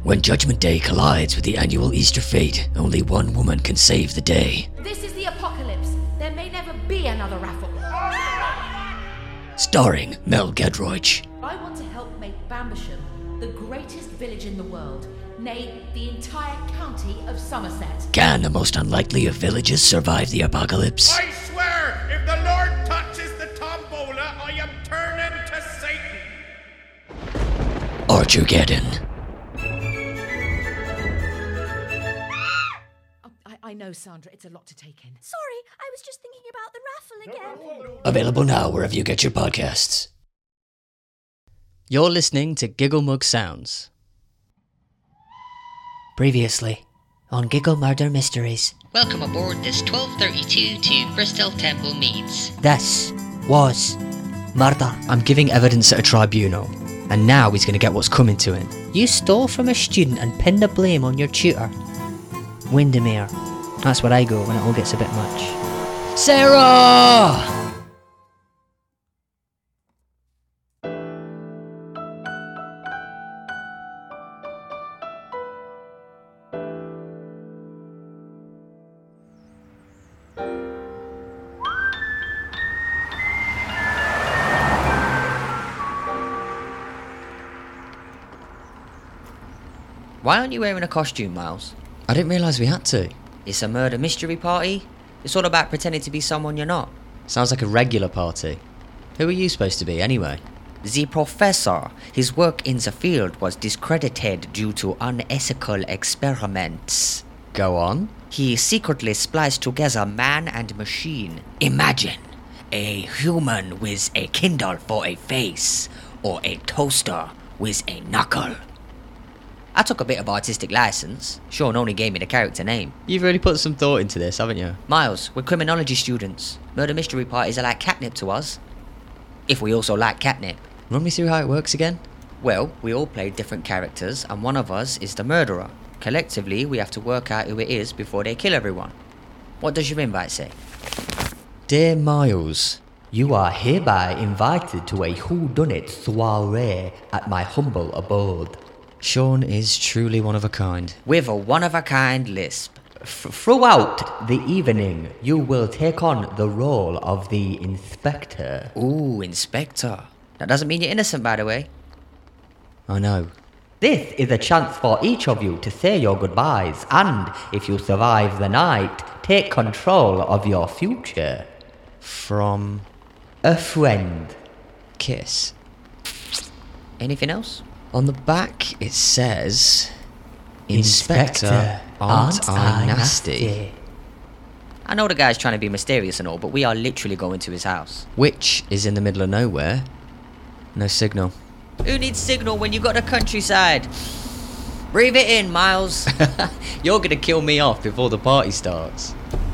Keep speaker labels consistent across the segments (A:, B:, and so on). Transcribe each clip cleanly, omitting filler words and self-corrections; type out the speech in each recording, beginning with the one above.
A: When Judgment Day collides with the annual Easter fete, only one woman can save the day.
B: This is the apocalypse. There may never be another raffle.
A: Starring Mel Gedroych.
B: I want to help make Bambersham the greatest village in the world, nay, the entire county of Somerset.
A: Can the most unlikely of villages survive the apocalypse?
C: I swear, if the Lord touches the tombola, I am turning to Satan.
A: Archergeddon.
B: I know, Sandra, it's a lot to take in.
D: Sorry, I was just thinking about the raffle again.
A: Available now wherever you get your podcasts.
E: You're listening to Giggle Mug Sounds.
F: Previously on Giggle Murder Mysteries.
G: Welcome aboard this 1232 to Bristol Temple Meads.
F: This was murder.
E: I'm giving evidence at a tribunal, and now he's going to get what's coming to him.
F: You stole from a student and pinned the blame on your tutor. Windermere. That's where I go when it all gets a bit much.
E: Sarah!
G: Why aren't you wearing a costume, Miles?
E: I didn't realise we had to.
G: It's a murder mystery party. It's all about pretending to be someone you're not.
E: Sounds like a regular party. Who are you supposed to be, anyway?
G: The professor, his work in the field was discredited due to unethical experiments.
E: Go on.
G: He secretly spliced together man and machine. Imagine a human with a Kindle for a face, or a toaster with a knuckle. I took a bit of artistic license. Sean only gave me the character name.
E: You've really put some thought into this, haven't you?
G: Miles, we're criminology students. Murder mystery parties are like catnip to us. If we also like catnip.
E: Run me through how it works again.
G: Well, we all play different characters, and one of us is the murderer. Collectively, we have to work out who it is before they kill everyone. What does your invite say?
E: Dear Miles,
F: You are hereby invited to a whodunit soiree at my humble abode.
E: Sean is truly one of a kind.
G: With a one-of-a-kind lisp.
F: Throughout the evening, you will take on the role of the inspector.
G: Ooh, inspector. That doesn't mean you're innocent, by the way.
E: I know.
F: This is a chance for each of you to say your goodbyes, and if you survive the night, take control of your future.
E: From
F: a friend.
E: Kiss.
G: Anything else?
E: On the back it says, Inspector, aren't I nasty?
G: I know the guy's trying to be mysterious and all, but we are literally going to his house.
E: Which is in the middle of nowhere. No signal.
G: Who needs signal when you got the countryside? Breathe it in, Miles.
E: You're gonna kill me off before the party starts.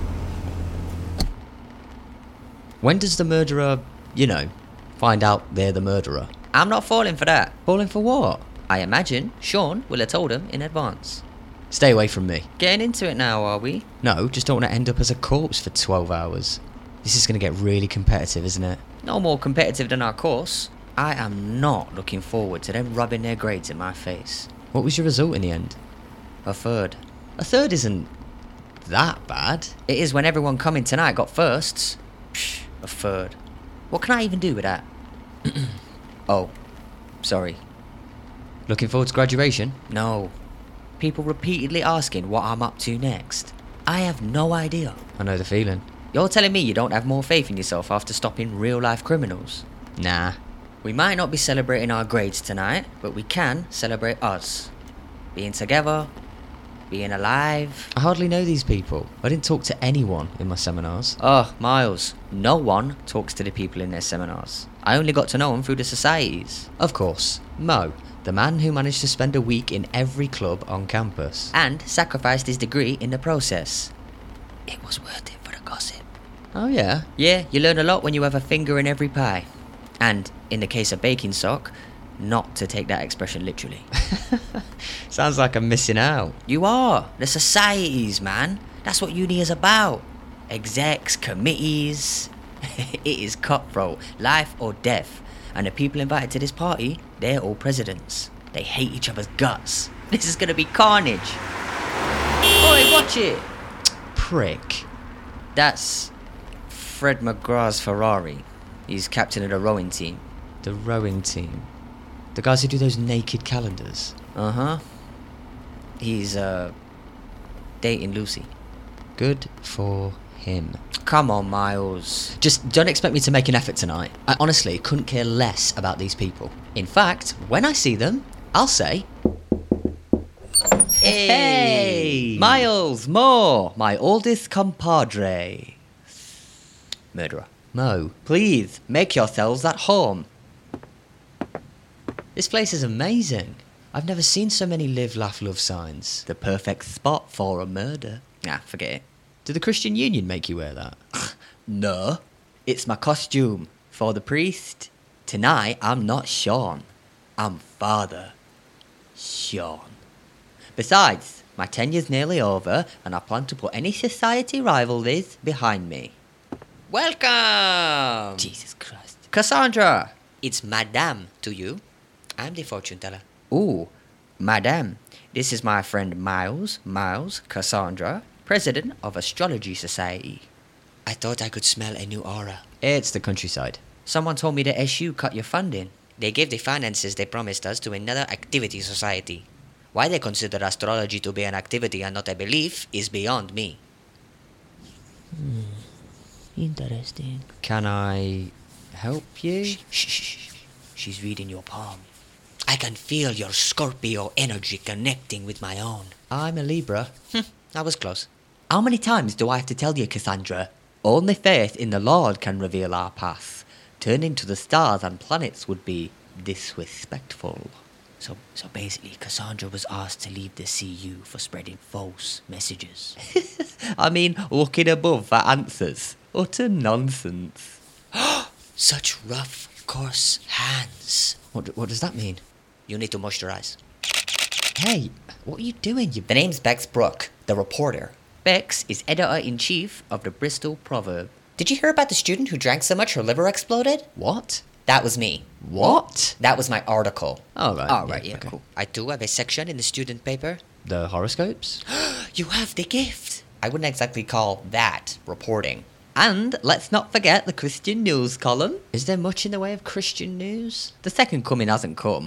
E: When does the murderer, find out they're the murderer?
G: I'm not falling for that.
E: Falling for what?
G: I imagine Sean will have told him in advance.
E: Stay away from me.
G: Getting into it now, are we?
E: No, just don't want to end up as a corpse for 12 hours. This is going to get really competitive, isn't it?
G: No more competitive than our course. I am not looking forward to them rubbing their grades in my face.
E: What was your result in the end?
G: A third.
E: A third isn't that bad.
G: It is when everyone coming tonight got firsts. Psh, a third. What can I even do with that? Oh, sorry.
E: Looking forward to graduation?
G: No. People repeatedly asking what I'm up to next. I have no idea.
E: I know the feeling.
G: You're telling me you don't have more faith in yourself after stopping real-life criminals?
E: Nah.
G: We might not be celebrating our grades tonight, but we can celebrate us. Being together, being alive.
E: I hardly know these people. I didn't talk to anyone in my seminars.
G: Oh, Miles, no one talks to the people in their seminars. I only got to know them through the societies.
E: Of course, Mo, the man who managed to spend a week in every club on campus.
G: And sacrificed his degree in the process. It was worth it for the gossip.
E: Oh yeah?
G: Yeah, you learn a lot when you have a finger in every pie. And, in the case of baking sock, not to take that expression literally.
E: Sounds like I'm missing out.
G: You are. The societies, man. That's what uni is about. Execs, committees. It is cutthroat, life or death. And the people invited to this party, they're all presidents. They hate each other's guts. This is gonna be carnage. Oi, watch it.
E: Prick.
G: That's Fred McGraw's Ferrari. He's captain of the rowing team.
E: The rowing team. The guys who do those naked calendars.
G: Uh-huh. He's, dating Lucy.
E: Good for him.
G: Come on, Miles.
E: Just don't expect me to make an effort tonight. I honestly couldn't care less about these people. In fact, when I see them, I'll say...
G: Hey! Miles Moore, my oldest compadre. Murderer.
E: Mo,
G: Please, make yourselves at home.
E: this place is amazing. I've never seen so many live, laugh, love signs.
G: The perfect spot for a murder. Nah, forget it.
E: Did the Christian Union make you wear that?
G: No. It's my costume for the priest. Tonight, I'm not Sean. I'm Father Sean. Besides, my tenure's nearly over, and I plan to put any society rivalries behind me. Welcome!
E: Jesus Christ.
G: Cassandra! It's Madame to you. I'm the fortune teller. Ooh, Madame. This is my friend Miles Cassandra, president of Astrology Society.
A: I thought I could smell a new aura.
E: It's the countryside.
G: Someone told me the SU cut your funding.
A: They gave the finances they promised us to another activity society. Why they consider astrology to be an activity and not a belief is beyond me.
G: Interesting.
E: Can I help you?
A: Shh, shh, shh. She's reading your palm. I can feel your Scorpio energy connecting with my own.
E: I'm a Libra.
A: I was close.
G: How many times do I have to tell you, Cassandra? Only faith in the Lord can reveal our path. Turning to the stars and planets would be disrespectful.
A: So basically, Cassandra was asked to leave the CU for spreading false messages.
G: I mean, looking above for answers. Utter nonsense.
A: Such rough, coarse hands.
E: What does that mean?
A: You need to moisturize.
E: Hey, what are you doing? You...
G: The name's Bex Brooke, the reporter. Bex is editor-in-chief of the Bristol Proverb. Did you hear about the student who drank so much her liver exploded?
E: What?
G: That was me.
E: What?
G: That was my article.
E: Oh, right.
A: All right, yeah,
E: okay.
A: cool. I do have a section in the student paper.
E: The horoscopes?
A: You have the gift.
G: I wouldn't exactly call that reporting. And let's not forget the Christian news column.
E: Is there much in the way of Christian news?
G: The second coming hasn't come.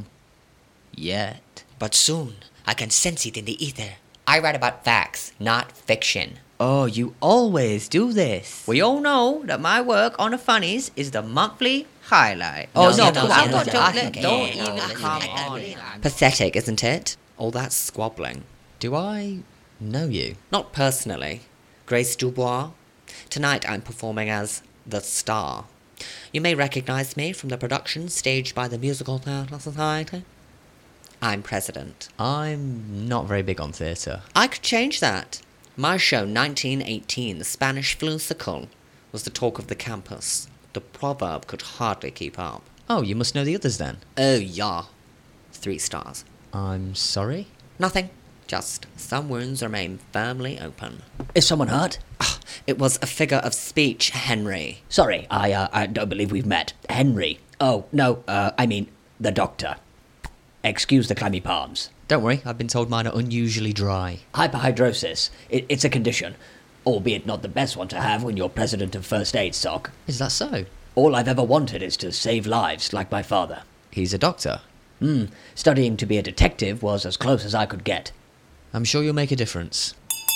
G: Yet.
A: But soon, I can sense it in the ether.
G: I write about facts, not fiction. Oh, you always do this. We all know that my work on the funnies is the monthly highlight.
A: No,
G: Don't
A: okay.
G: even come on. Pathetic, isn't it? All that squabbling.
E: Do I know you?
G: Not personally. Grace Dubois. Tonight I'm performing as the star. You may recognize me from the production staged by the Musical Theatre Society. I'm president.
E: I'm not very big on theatre.
G: I could change that. My show, 1918, The Spanish Flusical, was the talk of the campus. The proverb could hardly keep up.
E: Oh, you must know the others then.
G: Oh, yeah. 3 stars.
E: I'm sorry?
G: Nothing. Just some wounds remain firmly open.
H: Is someone hurt?
G: It was a figure of speech, Henry.
H: Sorry, I don't believe we've met. Henry. Oh, no, I mean, the doctor. Excuse the clammy palms.
E: Don't worry, I've been told mine are unusually dry.
H: Hyperhidrosis. It's a condition, albeit not the best one to have when you're president of First Aid Stock.
E: Is that so?
H: All I've ever wanted is to save lives, like my father.
E: He's a doctor.
H: Studying to be a detective was as close as I could get.
E: I'm sure you'll make a difference.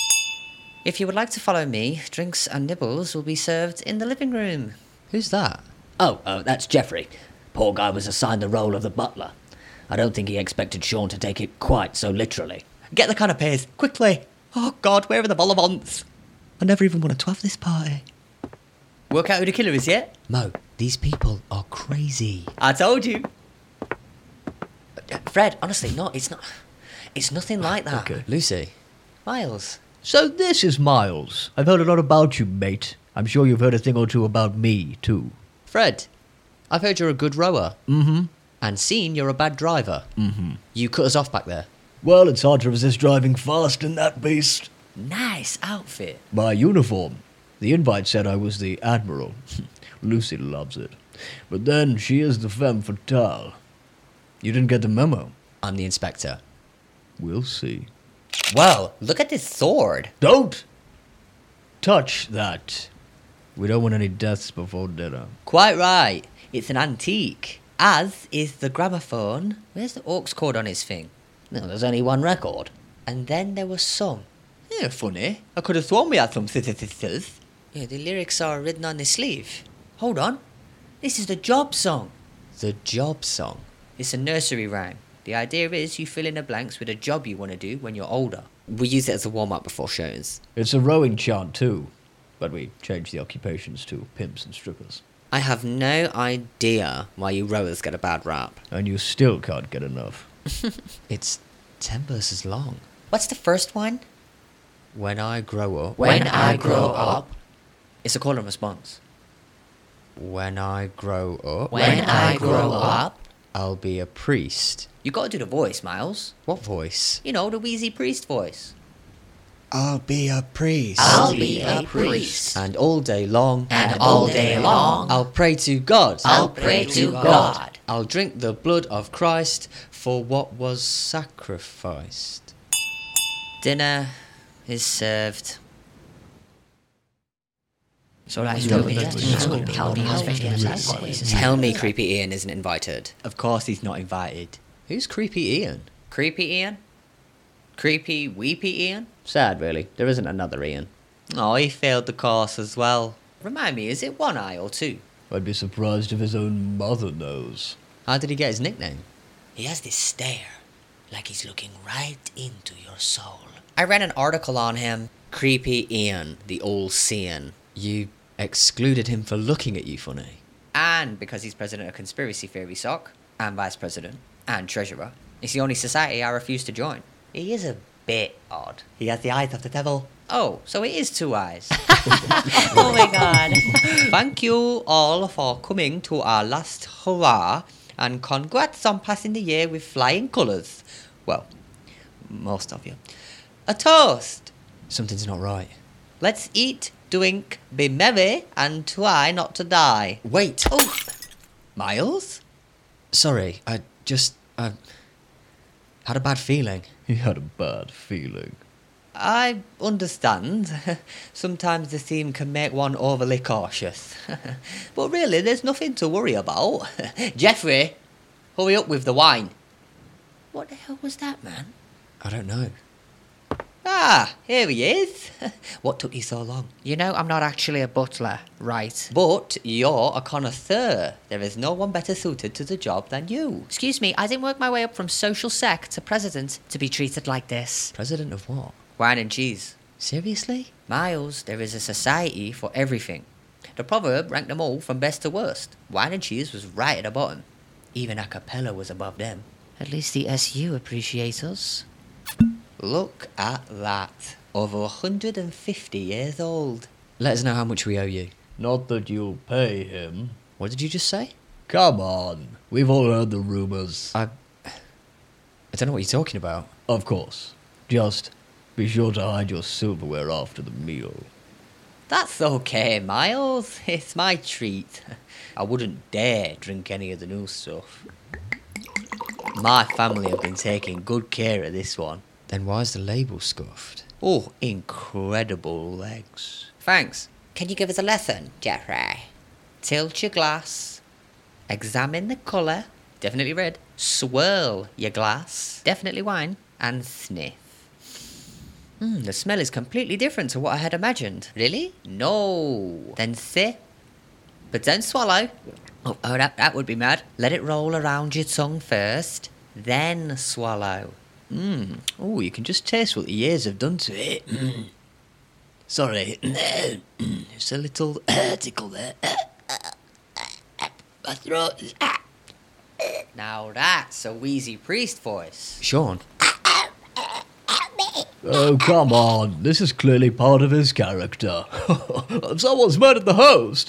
G: If you would like to follow me, drinks and nibbles will be served in the living room.
E: Who's that?
H: Oh, that's Jeffrey. Poor guy was assigned the role of the butler. I don't think he expected Sean to take it quite so literally.
G: Get the canapes, quickly. Oh, God, where are the vol au vents? I never even wanted to have this party. Work out who the killer is yet?
E: Mo, these people are crazy.
G: I told you. Fred, honestly, no, it's not. It's nothing like that.
H: Okay.
E: Lucy.
G: Miles.
H: So this is Miles. I've heard a lot about you, mate. I'm sure you've heard a thing or two about me, too.
E: Fred, I've heard you're a good rower.
H: Mm-hmm.
E: And seen you're a bad driver.
H: Mm-hmm.
E: You cut us off back there.
H: Well, it's hard to resist driving fast in that beast.
G: Nice outfit.
H: My uniform. The invite said I was the Admiral. Lucy loves it. But then she is the femme fatale. You didn't get the memo.
E: I'm the inspector.
I: We'll see.
E: Whoa, look at this sword.
I: Don't touch that. We don't want any deaths before dinner.
E: Quite right. It's an antique. As is the gramophone. Where's the aux cord on his thing?
H: No, there's only one record.
E: And then there was some.
F: Yeah, funny. I could have sworn we had some sisters.
E: Yeah, the lyrics are written on the sleeve. Hold on. This is the job song.
F: The job song.
E: It's a nursery rhyme. The idea is you fill in the blanks with a job you want to do when you're older.
F: We use it as a warm-up before shows.
I: It's a rowing chant too, but we changed the occupations to pimps and strippers.
F: I have no idea why you rowers get a bad rap.
I: And you still can't get enough.
F: It's 10 verses long.
E: What's the first one?
F: When I grow up.
G: When I grow up.
E: It's a call and response.
F: When I grow up.
G: When I grow up.
F: I'll be a priest.
E: You gotta do the voice, Miles.
F: What voice?
E: You know, the wheezy priest voice.
F: I'll be a priest.
G: I'll be a priest.
F: And all day long.
G: And all day long.
F: I'll pray to God.
G: I'll pray to God.
F: I'll drink the blood of Christ for what was sacrificed.
E: Dinner is served.
G: So that's
F: Tell me Creepy Ian isn't invited.
E: Of course he's not invited.
F: Who's Creepy Ian?
E: Creepy Ian? Creepy Weepy Ian?
H: Sad, really. There isn't another Ian.
E: Oh, he failed the course as well. Remind me, is it one eye or two?
I: I'd be surprised if his own mother knows.
F: How did he get his nickname?
G: He has this stare, like he's looking right into your soul.
E: I read an article on him. Creepy Ian, the all-seeing.
F: You excluded him for looking at you funny.
E: And because he's president of Conspiracy Theory Sock, and vice president, and treasurer, it's the only society I refuse to join. He is a bit odd.
F: He has the eyes of the devil.
E: Oh, so it is two eyes.
G: Oh my god.
E: Thank you all for coming to our last hurrah, and congrats on passing the year with flying colours. Well, most of you. A toast!
F: Something's not right.
E: Let's eat, drink, be merry, and try not to die.
F: Wait!
E: Oh! Miles?
F: Sorry, I had a bad feeling.
I: He had a bad feeling.
E: I understand. Sometimes the theme can make one overly cautious. But really, there's nothing to worry about. Jeffrey, hurry up with the wine. What the hell was that, man?
F: I don't know.
E: Ah, here he is. What took you so long? You know, I'm not actually a butler, right? But you're a connoisseur. There is no one better suited to the job than you. Excuse me, I didn't work my way up from social sec to president to be treated like this.
F: President of what?
E: Wine and cheese.
F: Seriously?
E: Miles, there is a society for everything. The proverb ranked them all from best to worst. Wine and cheese was right at the bottom. Even a cappella was above them. At least the SU appreciates us. Look at that. Over 150 years old.
F: Let us know how much we owe you.
I: Not that you'll pay him.
F: What did you just say?
I: Come on. We've all heard the rumours.
F: I don't know what you're talking about.
I: Of course. Just be sure to hide your silverware after the meal.
E: That's okay, Miles. It's my treat. I wouldn't dare drink any of the new stuff. My family have been taking good care of this one.
F: Then why is the label scuffed?
E: Oh, incredible legs. Thanks.
G: Can you give us a lesson, Jeffrey?
E: Tilt your glass. Examine the colour. Definitely red. Swirl your glass. Definitely wine. And sniff. The smell is completely different to what I had imagined. Really? No. Then sip. But don't swallow. Oh, that would be mad. Let it roll around your tongue first. Then swallow.
F: Oh, you can just taste what the years have done to it. Sorry. Just a little tickle there. My throat is...
E: Now that's a wheezy priest voice.
F: Sean.
I: Oh, come on. This is clearly part of his character. Someone's murdered the host.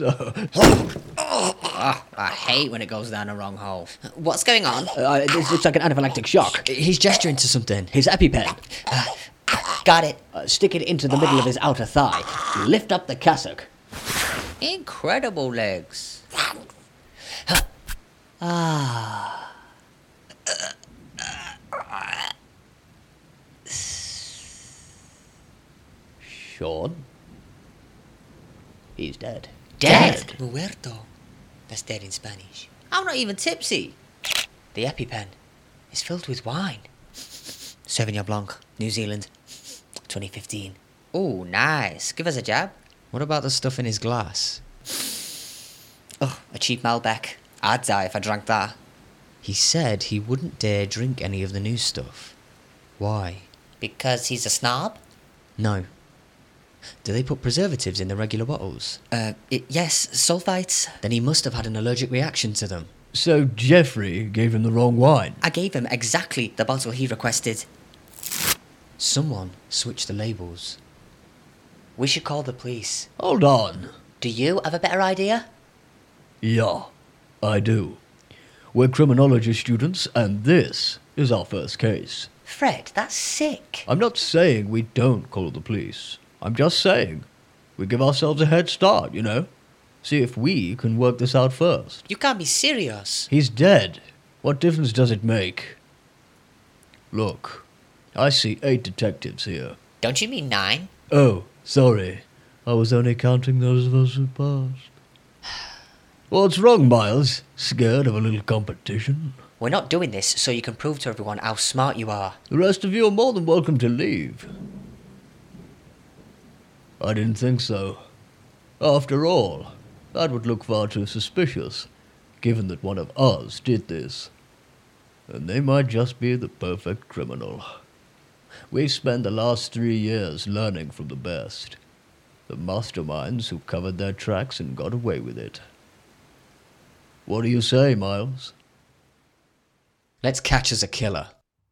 E: I hate when it goes down the wrong hole.
G: What's going on?
H: This looks like an anaphylactic shock.
F: He's gesturing to something.
H: His EpiPen.
G: Got it.
H: Stick it into the middle of his outer thigh. Lift up the cassock.
E: Incredible legs.
I: Sean? He's dead.
E: Dead?
A: Muerto. That's dead in Spanish.
E: I'm not even tipsy. The EpiPen is filled with wine.
A: Sauvignon Blanc, New Zealand, 2015.
E: Oh, nice. Give us a jab.
A: What about the stuff in his glass?
E: Oh, a cheap Malbec. I'd die if I drank that.
A: He said he wouldn't dare drink any of the new stuff. Why?
E: Because he's a snob?
A: No. Do they put preservatives in the regular bottles?
E: Yes, sulfites.
A: Then he must have had an allergic reaction to them.
I: So Jeffrey gave him the wrong wine.
E: I gave him exactly the bottle he requested.
A: Someone switched the labels.
E: We should call the police.
I: Hold on.
E: Do you have a better idea?
I: Yeah, I do. We're criminology students, and this is our first case.
E: Fred, that's sick.
I: I'm not saying we don't call the police. I'm just saying we give ourselves a head start, you know? See if we can work this out first.
E: You can't be serious.
I: He's dead. What difference does it make? Look, I see 8 detectives here.
E: Don't you mean 9?
I: Oh, sorry. I was only counting those of us who passed. What's wrong, Miles? Scared of a little competition?
E: We're not doing this so you can prove to everyone how smart you are.
I: The rest of you are more than welcome to leave. I didn't think so. After all, that would look far too suspicious, given that one of us did this. And they might just be the perfect criminal. We've spent the last 3 years learning from the best. The masterminds who covered their tracks and got away with it. What do you say, Miles?
A: Let's catch us a killer.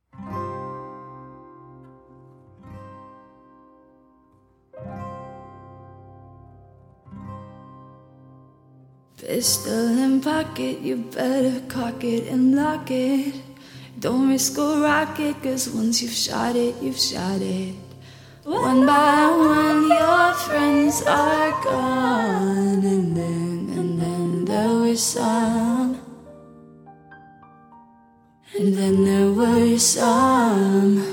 J: Pistol in pocket, you better cock it and lock it. Don't risk a rocket, cause once you've shot it, you've shot it. One by one, your friends are gone, and then there were some. And then there were some.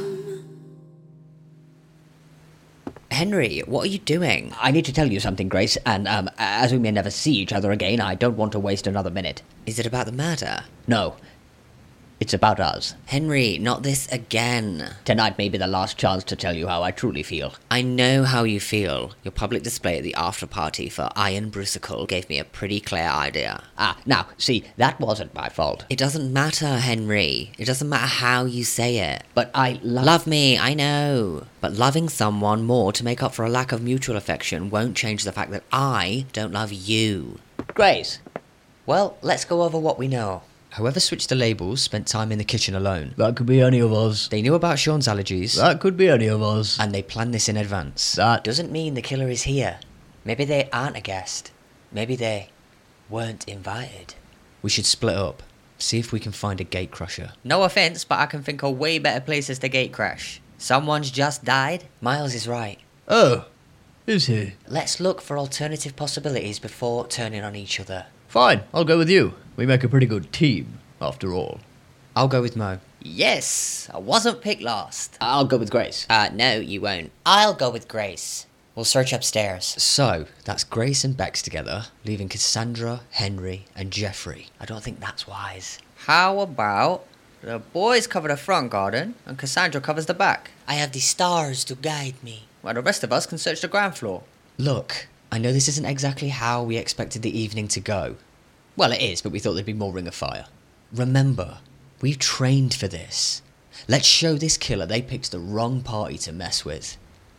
E: Henry, what are you doing?
H: I need to tell you something, Grace, and as we may never see each other again, I don't want to waste another minute.
E: Is it about the murder?
H: No. It's about us.
E: Henry, not this again.
H: Tonight may be the last chance to tell you how I truly feel.
E: I know how you feel. Your public display at the after party for Iron Brucicle gave me a pretty clear idea.
H: Now, see, that wasn't my fault.
E: It doesn't matter, Henry. It doesn't matter how you say it.
H: But I
E: love me, I know. But loving someone more to make up for a lack of mutual affection won't change the fact that I don't love you.
H: Grace.
E: Well, let's go over what we know.
A: Whoever switched the labels spent time in the kitchen alone.
I: That could be any of us.
A: They knew about Sean's allergies.
I: That could be any of us.
A: And they planned this in advance.
I: That
E: doesn't mean the killer is here. Maybe they aren't a guest. Maybe they weren't invited.
A: We should split up. See if we can find a gatecrasher.
E: No offense, but I can think of way better places to gatecrash. Someone's just died. Miles is right.
I: Oh, is he?
E: Let's look for alternative possibilities before turning on each other.
I: Fine, I'll go with you. We make a pretty good team, after all.
A: I'll go with Mo.
E: Yes, I wasn't picked last.
H: I'll go with Grace.
E: No, you won't. I'll go with Grace. We'll search upstairs.
A: So, that's Grace and Bex together, leaving Cassandra, Henry, and Jeffrey.
E: I don't think that's wise.
K: How about the boys cover the front garden and Cassandra covers the back?
E: I have the stars to guide me.
K: Well, the rest of us can search the ground floor.
A: Look, I know this isn't exactly how we expected the evening to go. Well, it is, but we thought there'd be more Ring of Fire. Remember, we've trained for this. Let's show this killer they picked the wrong party to mess with.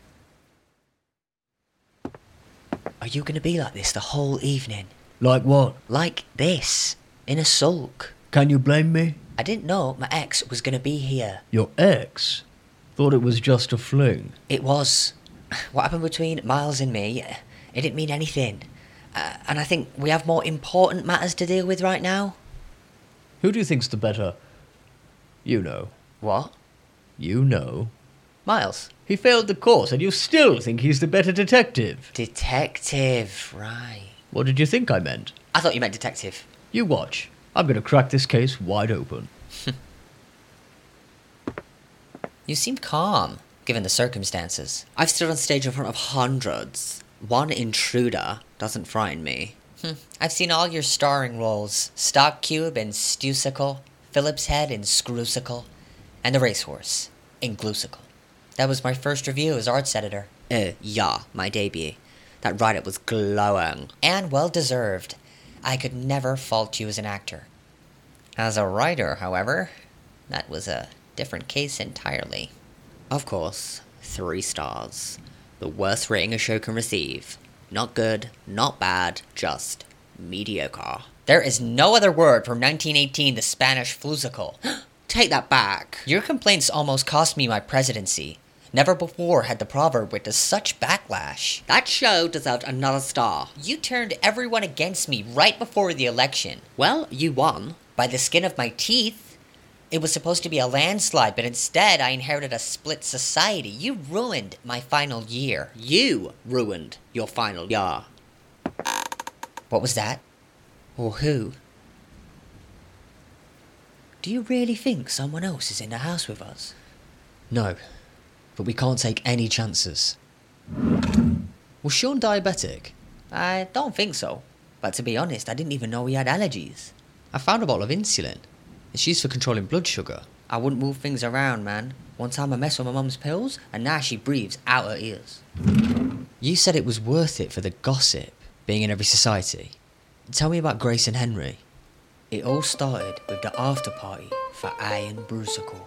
E: Are you going to be like this the whole evening?
I: Like what?
E: Like this, in a sulk.
I: Can you blame me?
E: I didn't know my ex was going to be here.
I: Your ex? Thought it was just a fling.
E: It was. What happened between Miles and me, it didn't mean anything. And I think we have more important matters to deal with right now.
I: Who do you think's the better? You know.
E: What?
I: You know.
E: Miles.
I: He failed the course and you still think he's the better detective.
E: Detective, right.
I: What did you think I meant?
E: I thought you meant detective.
I: You watch. I'm going to crack this case wide open.
E: You seem calm. given the circumstances. I've stood on stage in front of hundreds. One intruder doesn't frighten me. I've seen all your starring roles. Stock Cube in Stewsicle, Phillips Head in Screwsicle, and The Racehorse in Gluesicle. That was my first review as arts editor. Yeah, my debut. That write-up was glowing. And well-deserved. I could never fault you as an actor. As a writer, however, that was a different case entirely. Of course, 3 stars. The worst rating a show can receive. Not good, not bad, just mediocre. There is no other word for 1918 the Spanish Flusicle. Take that back. Your complaints almost cost me my presidency. Never before had the proverb witnessed such backlash. That show deserved another star. You turned everyone against me right before the election. Well, you won. By the skin of my teeth. It was supposed to be a landslide, but instead I inherited a split society. You ruined my final year. You ruined your final year. What was that? Or who? Do you really think someone else is in the house with us?
A: No, but we can't take any chances. Was Sean diabetic?
E: I don't think so. But to be honest, I didn't even know he had allergies.
A: I found a bottle of insulin. It's used for controlling blood sugar.
E: I wouldn't move things around, man. One time I messed with my mum's pills, and now she breathes out her ears.
A: You said it was worth it for the gossip, being in every society. Tell me about Grace and Henry.
E: It all started with the after party for Iron Brusicle.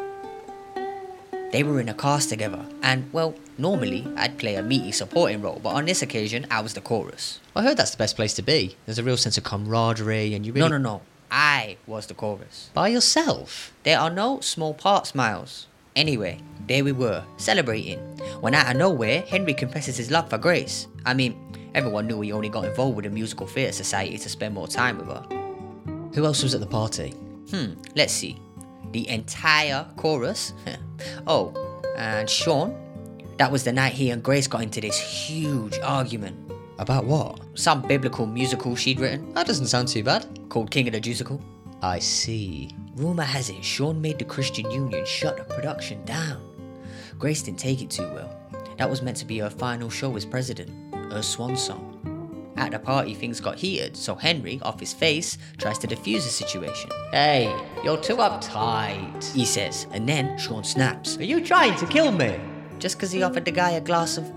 E: They were in a cast together, and, well, normally I'd play a meaty supporting role, but on this occasion I was the chorus.
A: I heard that's the best place to be. There's a real sense of camaraderie and you really...
E: No. I was the chorus.
A: By yourself?
E: There are no small parts, Miles. Anyway, there we were, celebrating, when out of nowhere, Henry confesses his love for Grace. I mean, everyone knew he only got involved with the Musical Theatre Society to spend more time with her.
A: Who else was at the party?
E: Let's see. The entire chorus. Oh, and Sean. That was the night he and Grace got into this huge argument.
A: About what?
E: Some biblical musical she'd written.
A: That doesn't sound too bad.
E: Called King of the Juiceable.
A: I see.
E: Rumour has it Sean made the Christian Union shut the production down. Grace didn't take it too well. That was meant to be her final show as president. Her swan song. At the party, things got heated, so Henry, off his face, tries to defuse the situation.
F: Hey, you're too uptight,
E: he says, and then Sean snaps.
F: Are you trying to kill me?
E: Just because he offered the guy a glass of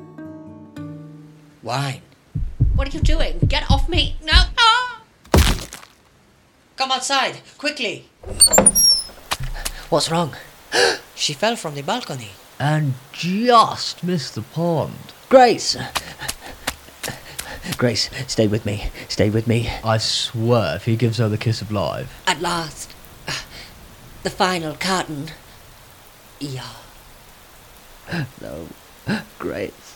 E: wine.
B: What are you doing? Get off me! No! Ah!
E: Come outside, quickly! What's wrong? She fell from the balcony.
I: And just missed the pond.
H: Grace! Grace, stay with me. Stay with me.
I: I swear, if he gives her the kiss of life.
B: At last. The final curtain. Yeah.
H: No. Grace.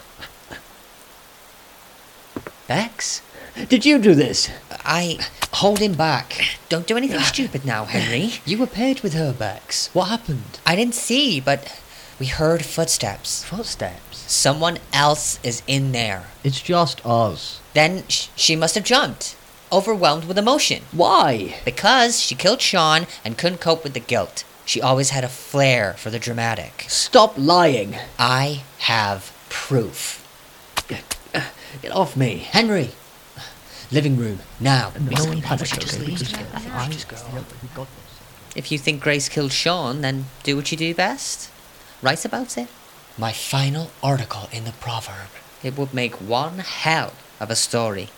E: Bex?
H: Did you do this?
E: Hold him back. Don't do anything stupid now, Henry.
A: You were paired with her, Bex. What happened?
E: I didn't see, but we heard footsteps.
H: Footsteps?
E: Someone else is in there.
I: It's just us.
E: Then she must have jumped. Overwhelmed with emotion.
H: Why?
E: Because she killed Sean and couldn't cope with the guilt. She always had a flair for the dramatic.
H: Stop lying.
E: I have proof.
H: Get off me.
E: Henry! Living room, now. If you think Grace killed Sean, then do what you do best. Write about it. My final article in the proverb. It would make one hell of a story.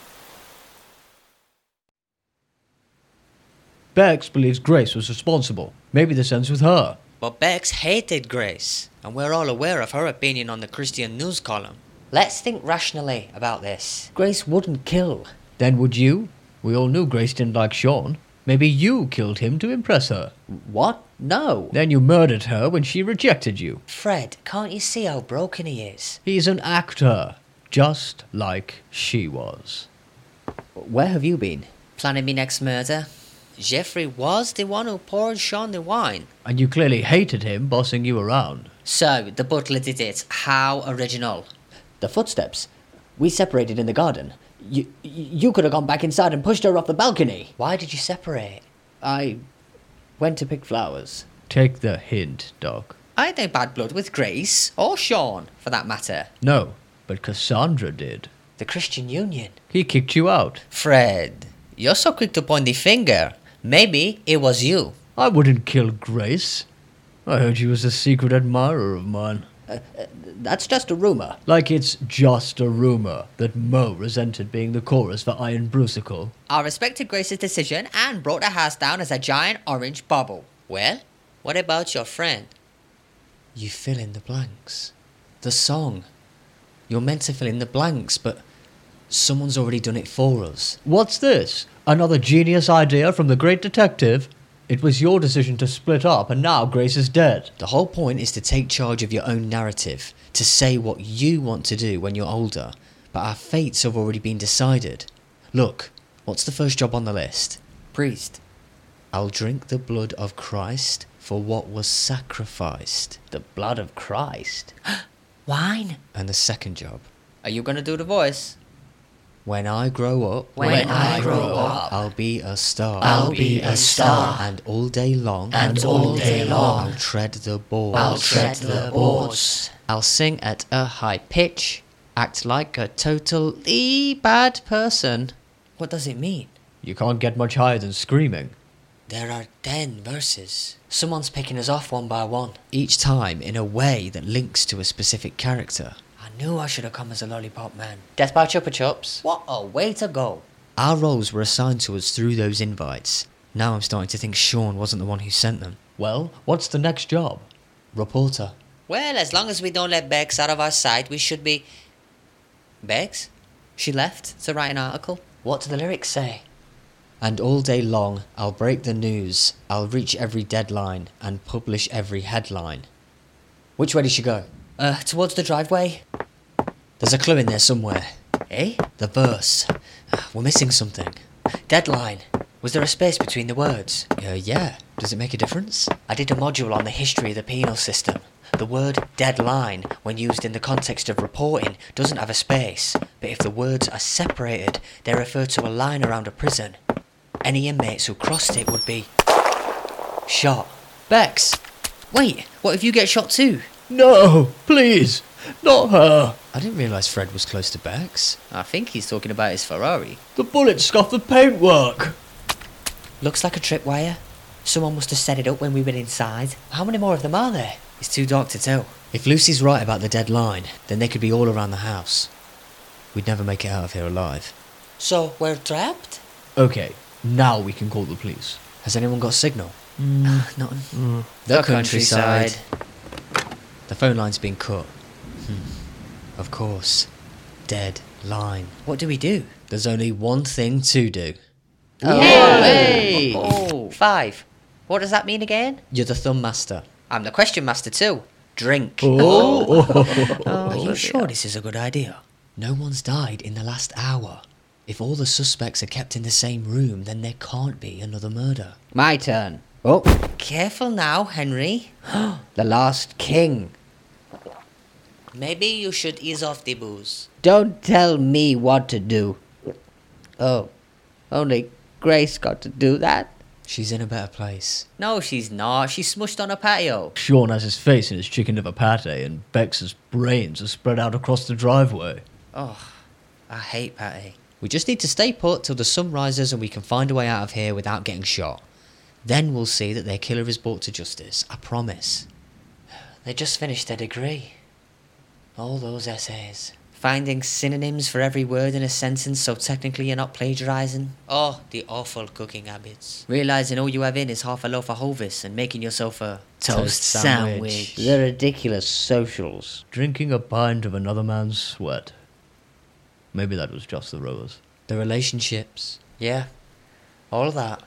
I: Bex believes Grace was responsible. Maybe this ends with her.
E: But Bex hated Grace, and we're all aware of her opinion on the Christian news column. Let's think rationally about this.
H: Grace wouldn't kill.
I: Then would you? We all knew Grace didn't like Sean. Maybe you killed him to impress her.
H: What? No.
I: Then you murdered her when she rejected you.
E: Fred, can't you see how broken he is?
I: He's an actor, just like she was.
H: Where have you been?
E: Planning me next murder. Jeffrey was the one who poured Sean the wine.
I: And you clearly hated him bossing you around.
E: So, the butler did it. How original.
H: The footsteps. We separated in the garden. You could have gone back inside and pushed her off the balcony.
E: Why did you separate?
H: I went to pick flowers.
I: Take the hint, Doc.
E: I had no bad blood with Grace, or Sean, for that matter.
I: No, but Cassandra did.
E: The Christian Union.
I: He kicked you out.
E: Fred, you're so quick to point the finger. Maybe it was you.
I: I wouldn't kill Grace. I heard she was a secret admirer of mine.
H: That's just a rumour.
I: Like it's just a rumour that Mo resented being the chorus for Iron Brucicle.
E: I respected Grace's decision and brought her house down as a giant orange bubble. Well, what about your friend?
A: You fill in the blanks. The song. You're meant to fill in the blanks, but someone's already done it for us.
I: What's this? Another genius idea from the great detective? It was your decision to split up, and now Grace is dead.
A: The whole point is to take charge of your own narrative, to say what you want to do when you're older, but our fates have already been decided. Look, what's the first job on the list?
E: Priest.
A: I'll drink the blood of Christ for what was sacrificed.
H: The blood of Christ?
E: Wine.
A: And the second job.
E: Are you gonna do the voice?
A: When I grow up,
E: When I grow up,
A: I'll be a star.
E: I'll be a star.
A: And all day long,
E: I'll
A: tread the boards.
E: I'll tread the boards.
A: I'll sing at a high pitch, act like a totally bad person.
E: What does it mean?
I: You can't get much higher than screaming.
E: There are 10 verses. Someone's picking us off one by one.
A: Each time in a way that links to a specific character.
E: I knew I should have come as a lollipop man.
H: Death by Chupa Chups.
E: What a way to go.
A: Our roles were assigned to us through those invites. Now I'm starting to think Sean wasn't the one who sent them.
I: Well, what's the next job?
A: Reporter.
E: Well, as long as we don't let Bex out of our sight, we should be... Bex? She left to write an article.
H: What do the lyrics say?
A: And all day long, I'll break the news. I'll reach every deadline and publish every headline. Which way did she go?
E: Towards the driveway.
A: There's a clue in there somewhere.
E: Eh?
A: The verse. We're missing something.
E: Deadline. Was there a space between the words?
A: Yeah. Does it make a difference?
E: I did a module on the history of the penal system. The word deadline, when used in the context of reporting, doesn't have a space, but if the words are separated, they refer to a line around a prison. Any inmates who crossed it would be... shot.
A: Bex!
E: Wait, what if you get shot too?
I: No, please, not her.
A: I didn't realise Fred was close to Bex.
E: I think he's talking about his Ferrari.
I: The bullet scuffed the paintwork.
E: Looks like a tripwire. Someone must have set it up when we were inside. How many more of them are there? It's too dark to tell.
A: If Lucy's right about the dead line, then they could be all around the house. We'd never make it out of here alive.
E: So, we're trapped?
I: Okay, now we can call the police.
A: Has anyone got signal?
E: Nothing.
A: The countryside. The phone line's been cut. Of course. Dead line.
E: What do we do?
A: There's only one thing to do.
E: Oh, hey! Oh, 5. What does that mean again?
A: You're the thumb master.
E: I'm the question master too. Drink. Are you sure this is a good idea?
A: No one's died in the last hour. If all the suspects are kept in the same room, then there can't be another murder.
H: My turn. Oh,
E: Careful now, Henry.
H: the last king.
E: Maybe you should ease off the booze.
H: Don't tell me what to do. Oh, only Grace got to do that?
A: She's in a better place.
E: No, she's not. She's smushed on a patio.
I: Sean has his face in his chicken liver pate, and Bex's brains are spread out across the driveway.
E: Oh, I hate Patty.
A: We just need to stay put till the sun rises and we can find a way out of here without getting shot. Then we'll see that their killer is brought to justice. I promise.
E: They just finished their degree. All those essays. Finding synonyms for every word in a sentence so technically you're not plagiarising. Oh, the awful cooking habits. Realising all you have in is half a loaf of Hovis and making yourself a toast sandwich.
H: The ridiculous socials.
I: Drinking a pint of another man's sweat. Maybe that was just the rowers.
A: The relationships.
E: Yeah, all that.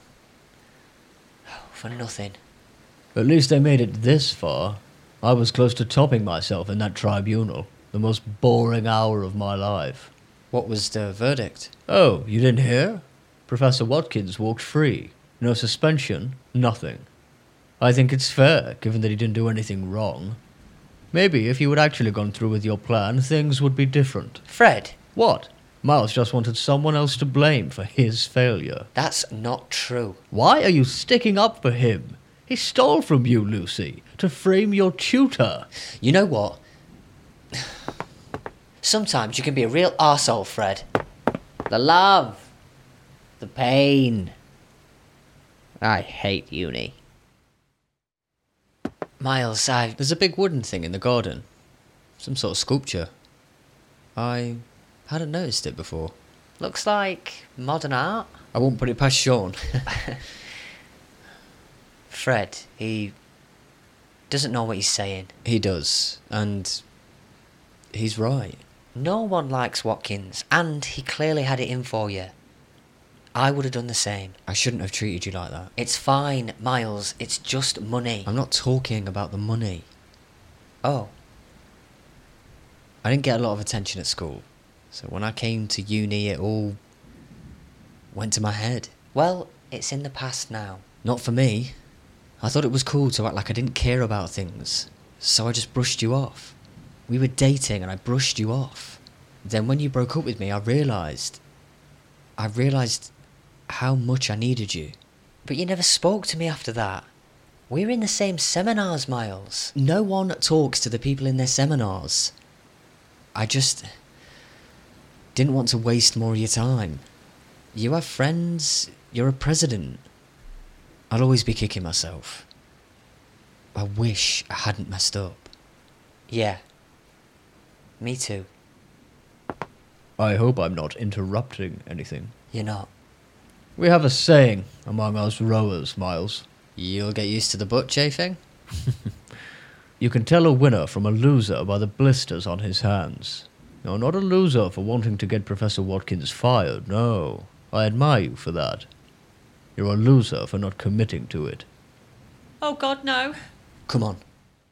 E: For nothing.
I: At least they made it this far. I was close to topping myself in that tribunal. The most boring hour of my life.
A: What was the verdict?
I: Oh, you didn't hear? Professor Watkins walked free. No suspension, nothing. I think it's fair, given that he didn't do anything wrong. Maybe if you had actually gone through with your plan, things would be different.
E: Fred.
I: What? Miles just wanted someone else to blame for his failure.
E: That's not true.
I: Why are you sticking up for him? He stole from you, Lucy. to frame your tutor.
A: You know what?
E: Sometimes you can be a real arsehole, Fred. The love. The pain. I hate uni. Miles,
A: There's a big wooden thing in the garden. Some sort of sculpture. I hadn't noticed it before.
E: Looks like modern art.
A: I won't put it past Sean.
E: Fred, he doesn't know what he's saying.
A: He does, and he's right.
E: No one likes Watkins, and he clearly had it in for you. I would have done the same.
A: I shouldn't have treated you like that.
E: It's fine, Miles. It's just money.
A: I'm not talking about the money.
E: Oh.
A: I didn't get a lot of attention at school, so when I came to uni it all went to my head.
E: Well, it's in the past now.
A: Not for me. I thought it was cool to act like I didn't care about things, so I just brushed you off. We were dating and I brushed you off. Then when you broke up with me, I realised how much I needed you.
E: But you never spoke to me after that. We're in the same seminars, Miles.
A: No one talks to the people in their seminars. I just didn't want to waste more of your time. You have friends, you're a president. I'll always be kicking myself. I wish I hadn't messed up.
E: Yeah. Me too.
I: I hope I'm not interrupting anything.
E: You're not.
I: We have a saying among us rowers, Miles.
A: You'll get used to the butt chafing?
I: You can tell a winner from a loser by the blisters on his hands. No, not a loser for wanting to get Professor Watkins fired, no. I admire you for that. You're a loser for not committing to it.
E: Oh God, no.
A: Come on.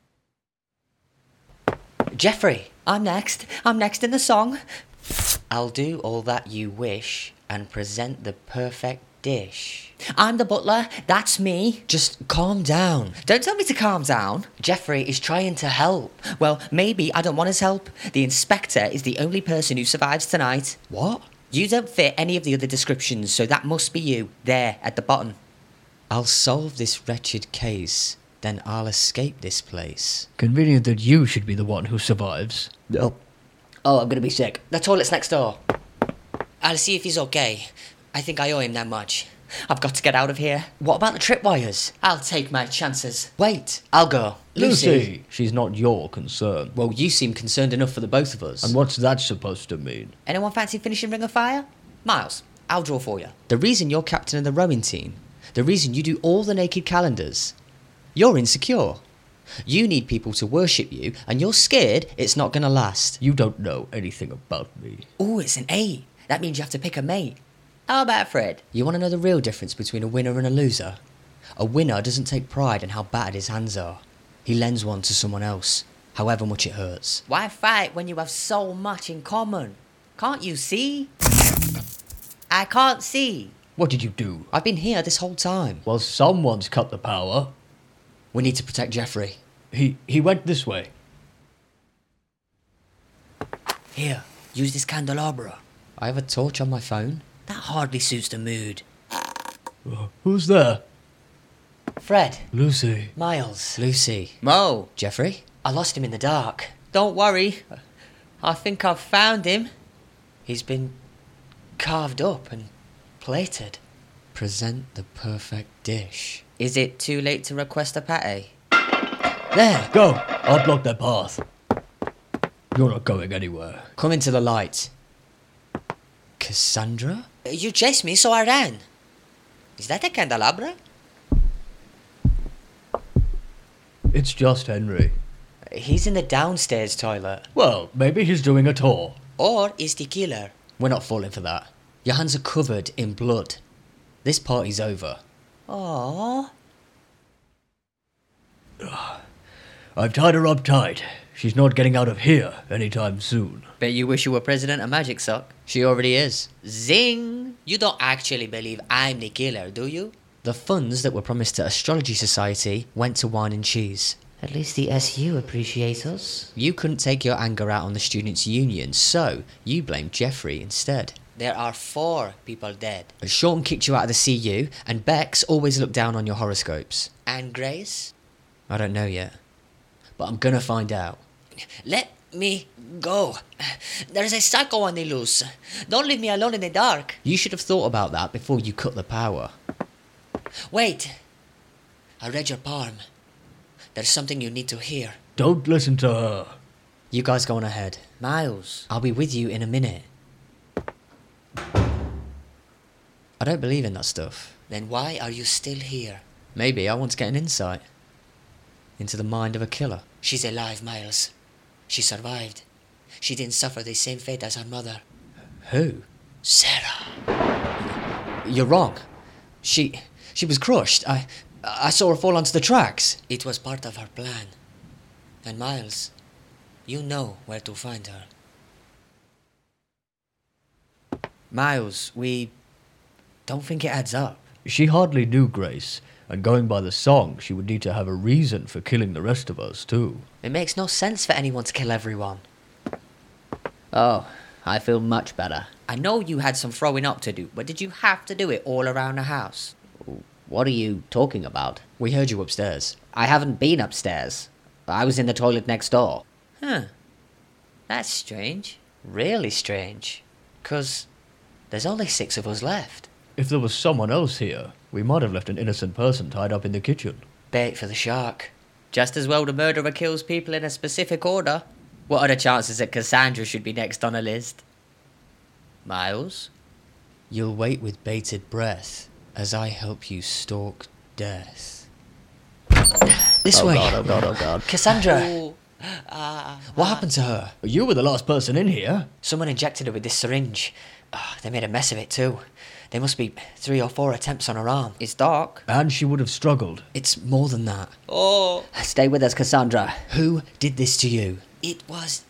E: Jeffrey, I'm next. I'm next in the song. I'll do all that you wish and present the perfect dish. I'm the butler, that's me.
A: Just calm down.
E: Don't tell me to calm down. Jeffrey is trying to help. Well, maybe I don't want his help. The inspector is the only person who survives tonight.
A: What?
E: You don't fit any of the other descriptions, so that must be you, there, at the bottom.
A: I'll solve this wretched case, then I'll escape this place.
I: Convenient that you should be the one who survives.
H: Oh, I'm gonna be sick.
E: The toilet's next door. I'll see if he's okay. I think I owe him that much. I've got to get out of here.
A: What about the tripwires?
E: I'll take my chances.
A: Wait.
E: I'll go.
I: Lucy! She's not your concern.
A: Well, you seem concerned enough for the both of us.
I: And what's that supposed to mean?
E: Anyone fancy finishing Ring of Fire? Miles, I'll draw for you.
A: The reason you're captain of the rowing team, the reason you do all the naked calendars, you're insecure. You need people to worship you, and you're scared it's not going to last.
I: You don't know anything about me.
E: Ooh, it's an 8. That means you have to pick a mate. How about Fred?
A: You want to know the real difference between a winner and a loser? A winner doesn't take pride in how bad his hands are. He lends one to someone else, however much it hurts.
E: Why fight when you have so much in common? Can't you see? I can't see.
I: What did you do?
A: I've been here this whole time.
I: Well, someone's cut the power.
A: We need to protect Jeffrey.
I: He went this way.
E: Here, use this candelabra.
A: I have a torch on my phone.
E: That hardly suits the mood.
I: Who's there?
E: Fred.
I: Lucy.
E: Miles.
A: Lucy.
E: Mo.
A: Jeffrey?
E: I lost him in the dark. Don't worry. I think I've found him. He's been carved up and plated.
A: Present the perfect dish.
E: Is it too late to request a pate?
A: There!
I: Go! I'll block their path. You're not going anywhere.
A: Come into the light. Cassandra?
E: You chased me, so I ran. Is that a candelabra?
I: It's just Henry.
E: He's in the downstairs toilet.
I: Well, maybe he's doing a tour.
E: Or is the killer?
A: We're not falling for that. Your hands are covered in blood. This party's over.
E: Aww.
I: I've tied her up tight. She's not getting out of here anytime soon.
E: Bet you wish you were president of Magic Sock.
A: She already is.
E: Zing! You don't actually believe I'm the killer, do you?
A: The funds that were promised to Astrology Society went to wine and cheese.
F: At least the SU appreciates us.
A: You couldn't take your anger out on the Students' Union, so you blamed Jeffrey instead.
E: There are 4 people dead.
A: Sean kicked you out of the CU, and Bex always looked down on your horoscopes.
E: And Grace?
A: I don't know yet. But I'm gonna find out.
G: Let me go. There's a psycho on the loose. Don't leave me alone in the dark.
A: You should have thought about that before you cut the power.
G: Wait. I read your palm. There's something you need to hear.
I: Don't listen to her.
A: You guys go on ahead.
E: Miles.
A: I'll be with you in a minute. I don't believe in that stuff.
G: Then why are you still here?
A: Maybe I want to get an insight into the mind of a killer.
G: She's alive, Miles. She survived. She didn't suffer the same fate as her mother.
A: Who?
G: Sarah.
A: You're wrong. She was crushed. I saw her fall onto the tracks.
G: It was part of her plan. And Miles, you know where to find her.
E: Miles, we don't think it adds up.
I: She hardly knew Grace, and going by the song, she would need to have a reason for killing the rest of us, too.
E: It makes no sense for anyone to kill everyone.
H: Oh, I feel much better.
E: I know you had some throwing up to do, but did you have to do it all around the house?
H: What are you talking about?
A: We heard you upstairs.
H: I haven't been upstairs. I was in the toilet next door.
E: Huh. That's strange. Really strange. 'Cause there's only 6 of us left.
I: If there was someone else here, we might have left an innocent person tied up in the kitchen.
E: Bait for the shark. Just as well the murderer kills people in a specific order. What are the chances that Cassandra should be next on a list? Miles?
A: You'll wait with bated breath as I help you stalk death. This way.
I: God, oh God, oh God.
A: Cassandra! What happened to her?
I: You were the last person in here.
E: Someone injected her with this syringe. They made a mess of it too. There must be 3 or 4 attempts on her arm. It's dark.
I: And she would have struggled.
A: It's more than that.
E: Oh.
H: Stay with us, Cassandra.
A: Who did this to you?
G: It was...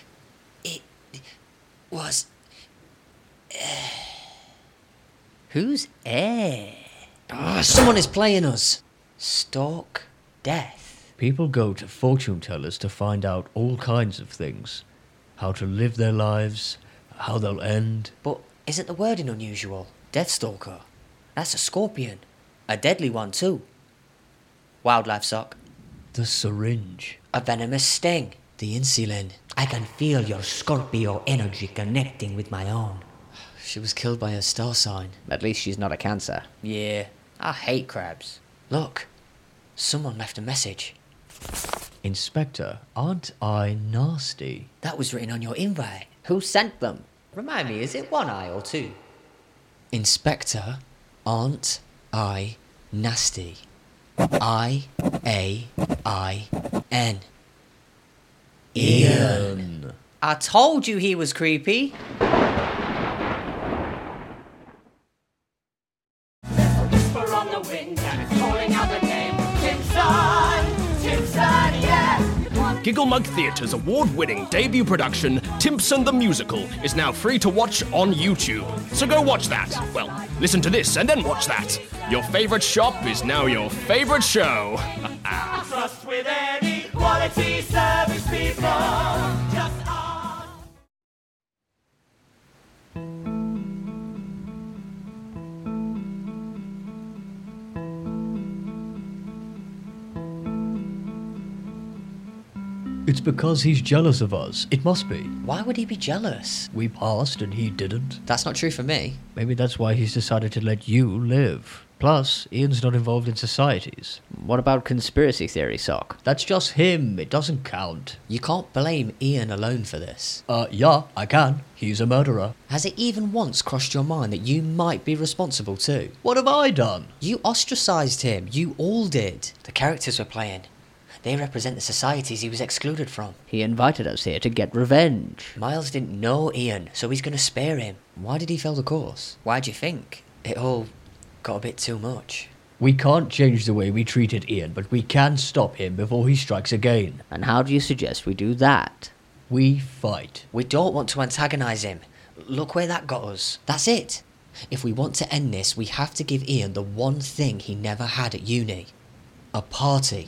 E: Who's air?
A: Someone is playing us.
E: Stalk death.
I: People go to fortune tellers to find out all kinds of things. How to live their lives, how they'll end.
E: But isn't the wording unusual? Deathstalker. That's a scorpion. A deadly one too. Wildlife sock.
I: The syringe.
E: A venomous sting.
A: The insulin.
F: I can feel your Scorpio energy connecting with my own.
A: She was killed by her star sign.
H: At least she's not a cancer.
E: Yeah, I hate crabs. Look, someone left a message.
I: Inspector, aren't I nasty?
E: That was written on your invite.
H: Who sent them? Remind me, is it 1 eye or 2?
A: Inspector, aren't I nasty? I-A-I-N. Ian.
E: I told you he was creepy.
L: Giggle Mug Theatre's award-winning debut production, Timpson the Musical, is now free to watch on YouTube. So go watch that. Well, listen to this and then watch that. Your favourite shop is now your favourite show.
C: Trust with any quality service people. Just ask.
I: It's because he's jealous of us. It must be.
E: Why would he be jealous?
I: We passed and he didn't.
A: That's not true for me.
I: Maybe that's why he's decided to let you live. Plus, Ian's not involved in societies.
H: What about conspiracy theory, Sock?
I: That's just him. It doesn't count.
A: You can't blame Ian alone for this.
I: Yeah, I can. He's a murderer.
A: Has it even once crossed your mind that you might be responsible too?
I: What have I done?
A: You ostracised him. You all did.
E: The characters we're playing. They represent the societies he was excluded from.
H: He invited us here to get revenge.
E: Miles didn't know Ian, so he's going to spare him.
A: Why did he fail the course?
E: Why'd you think? It all got a bit too much.
I: We can't change the way we treated Ian, but we can stop him before he strikes again.
H: And how do you suggest we do that?
I: We fight.
E: We don't want to antagonise him. Look where that got us.
A: That's it. If we want to end this, we have to give Ian the one thing he never had at uni. A party.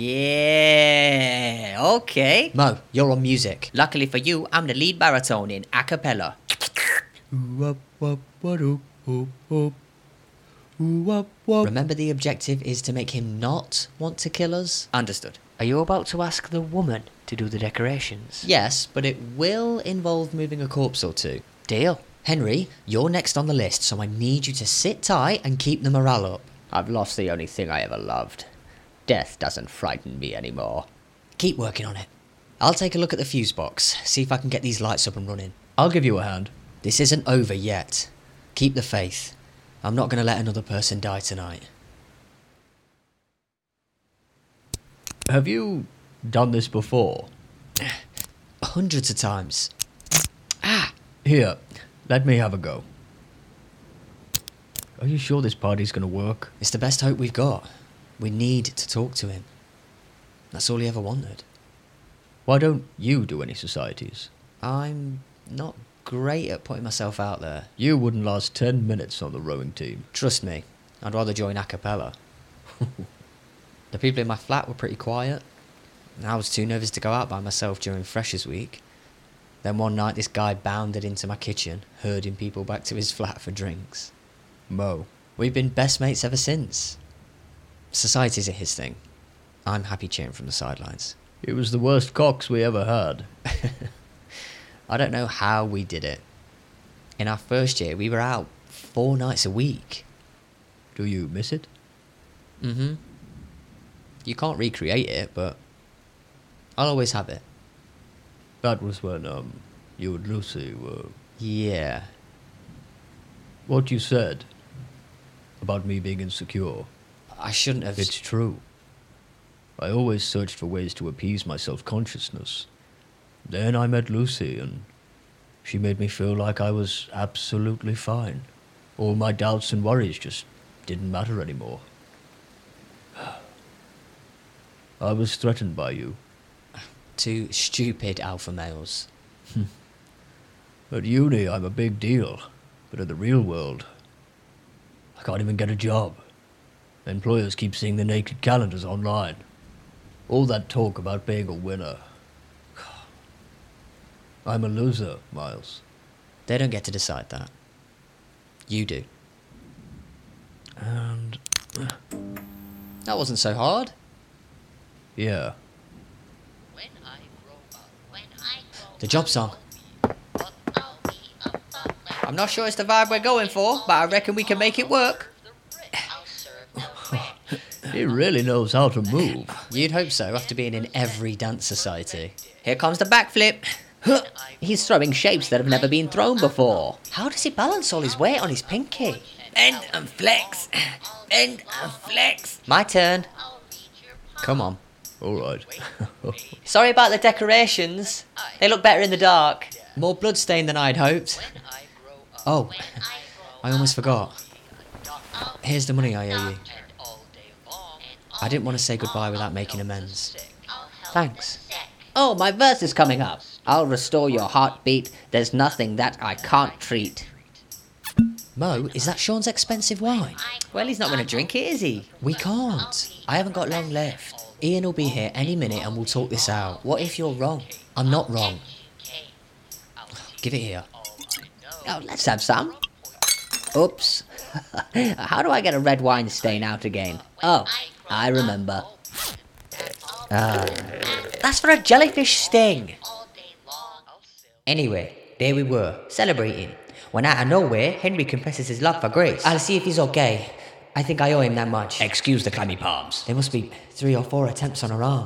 E: Yeah, okay.
A: Mo, you're on music.
E: Luckily for you, I'm the lead baritone in a cappella.
A: Remember, the objective is to make him not want to kill us?
E: Understood.
F: Are you about to ask the woman to do the decorations?
A: Yes, but it will involve moving a corpse or two.
F: Deal.
A: Henry, you're next on the list, so I need you to sit tight and keep the morale up.
H: I've lost the only thing I ever loved. Death doesn't frighten me anymore.
A: Keep working on it. I'll take a look at the fuse box, see if I can get these lights up and running.
I: I'll give you a hand.
A: This isn't over yet. Keep the faith. I'm not going to let another person die tonight.
I: Have you done this before?
A: Hundreds of times.
I: Here, let me have a go. Are you sure this party's gonna work?
A: It's the best hope we've got. We need to talk to him. That's all he ever wanted.
I: Why don't you do any societies?
A: I'm not great at putting myself out there.
I: You wouldn't last 10 minutes on the rowing team.
A: Trust me, I'd rather join a cappella. The people in my flat were pretty quiet. I was too nervous to go out by myself during Freshers Week. Then one night this guy bounded into my kitchen, herding people back to his flat for drinks.
I: Mo.
A: We've been best mates ever since. Society's a his thing. I'm happy cheering from the sidelines.
I: It was the worst cocks we ever had.
A: I don't know how we did it. In our first year, we were out 4 nights a week.
I: Do you miss it?
A: Mm-hmm. You can't recreate it, but I'll always have it.
I: That was when, you and Lucy were...
A: Yeah.
I: What you said about me being insecure.
A: I shouldn't have...
I: It's true. I always searched for ways to appease my self-consciousness. Then I met Lucy, and she made me feel like I was absolutely fine. All my doubts and worries just didn't matter anymore. I was threatened by you.
A: 2 stupid alpha males.
I: At uni, I'm a big deal. But in the real world, I can't even get a job. Employers keep seeing the naked calendars online. All that talk about being a winner. I'm a loser, Miles.
A: They don't get to decide that. You do.
I: And...
A: That wasn't so hard.
I: yeah.
A: The job song.
E: I'm not sure it's the vibe we're going for, but I reckon we can make it work.
I: He really knows how to move.
A: You'd hope so, after being in every dance society.
E: Here comes the backflip.
H: He's throwing shapes that have never been thrown before.
E: How does he balance all his weight on his pinky? Bend and flex. Bend and flex. My turn.
A: Come on.
I: All right.
E: Sorry about the decorations. They look better in the dark.
A: More bloodstained than I'd hoped. Oh, I almost forgot. Here's the money I owe you. I didn't want to say goodbye without making amends.
E: Thanks.
H: Oh, my verse is coming up. I'll restore your heartbeat. There's nothing that I can't treat.
A: Mo, is that Sean's expensive wine?
E: Well, he's not going to drink it, is he?
A: We can't. I haven't got long left. Ian will be here any minute and we'll talk this out.
E: What if you're wrong?
A: I'm not wrong. Give it here.
H: Oh, let's have some. Oops. How do I get a red wine stain out again? Oh, I remember.
E: That's for a jellyfish sting.
A: Anyway, there we were, celebrating.
E: When out of nowhere, Henry confesses his love for Grace.
A: I'll see if he's okay. I think I owe him that much.
H: Excuse the clammy palms.
A: There must be 3 or 4 attempts on her arm.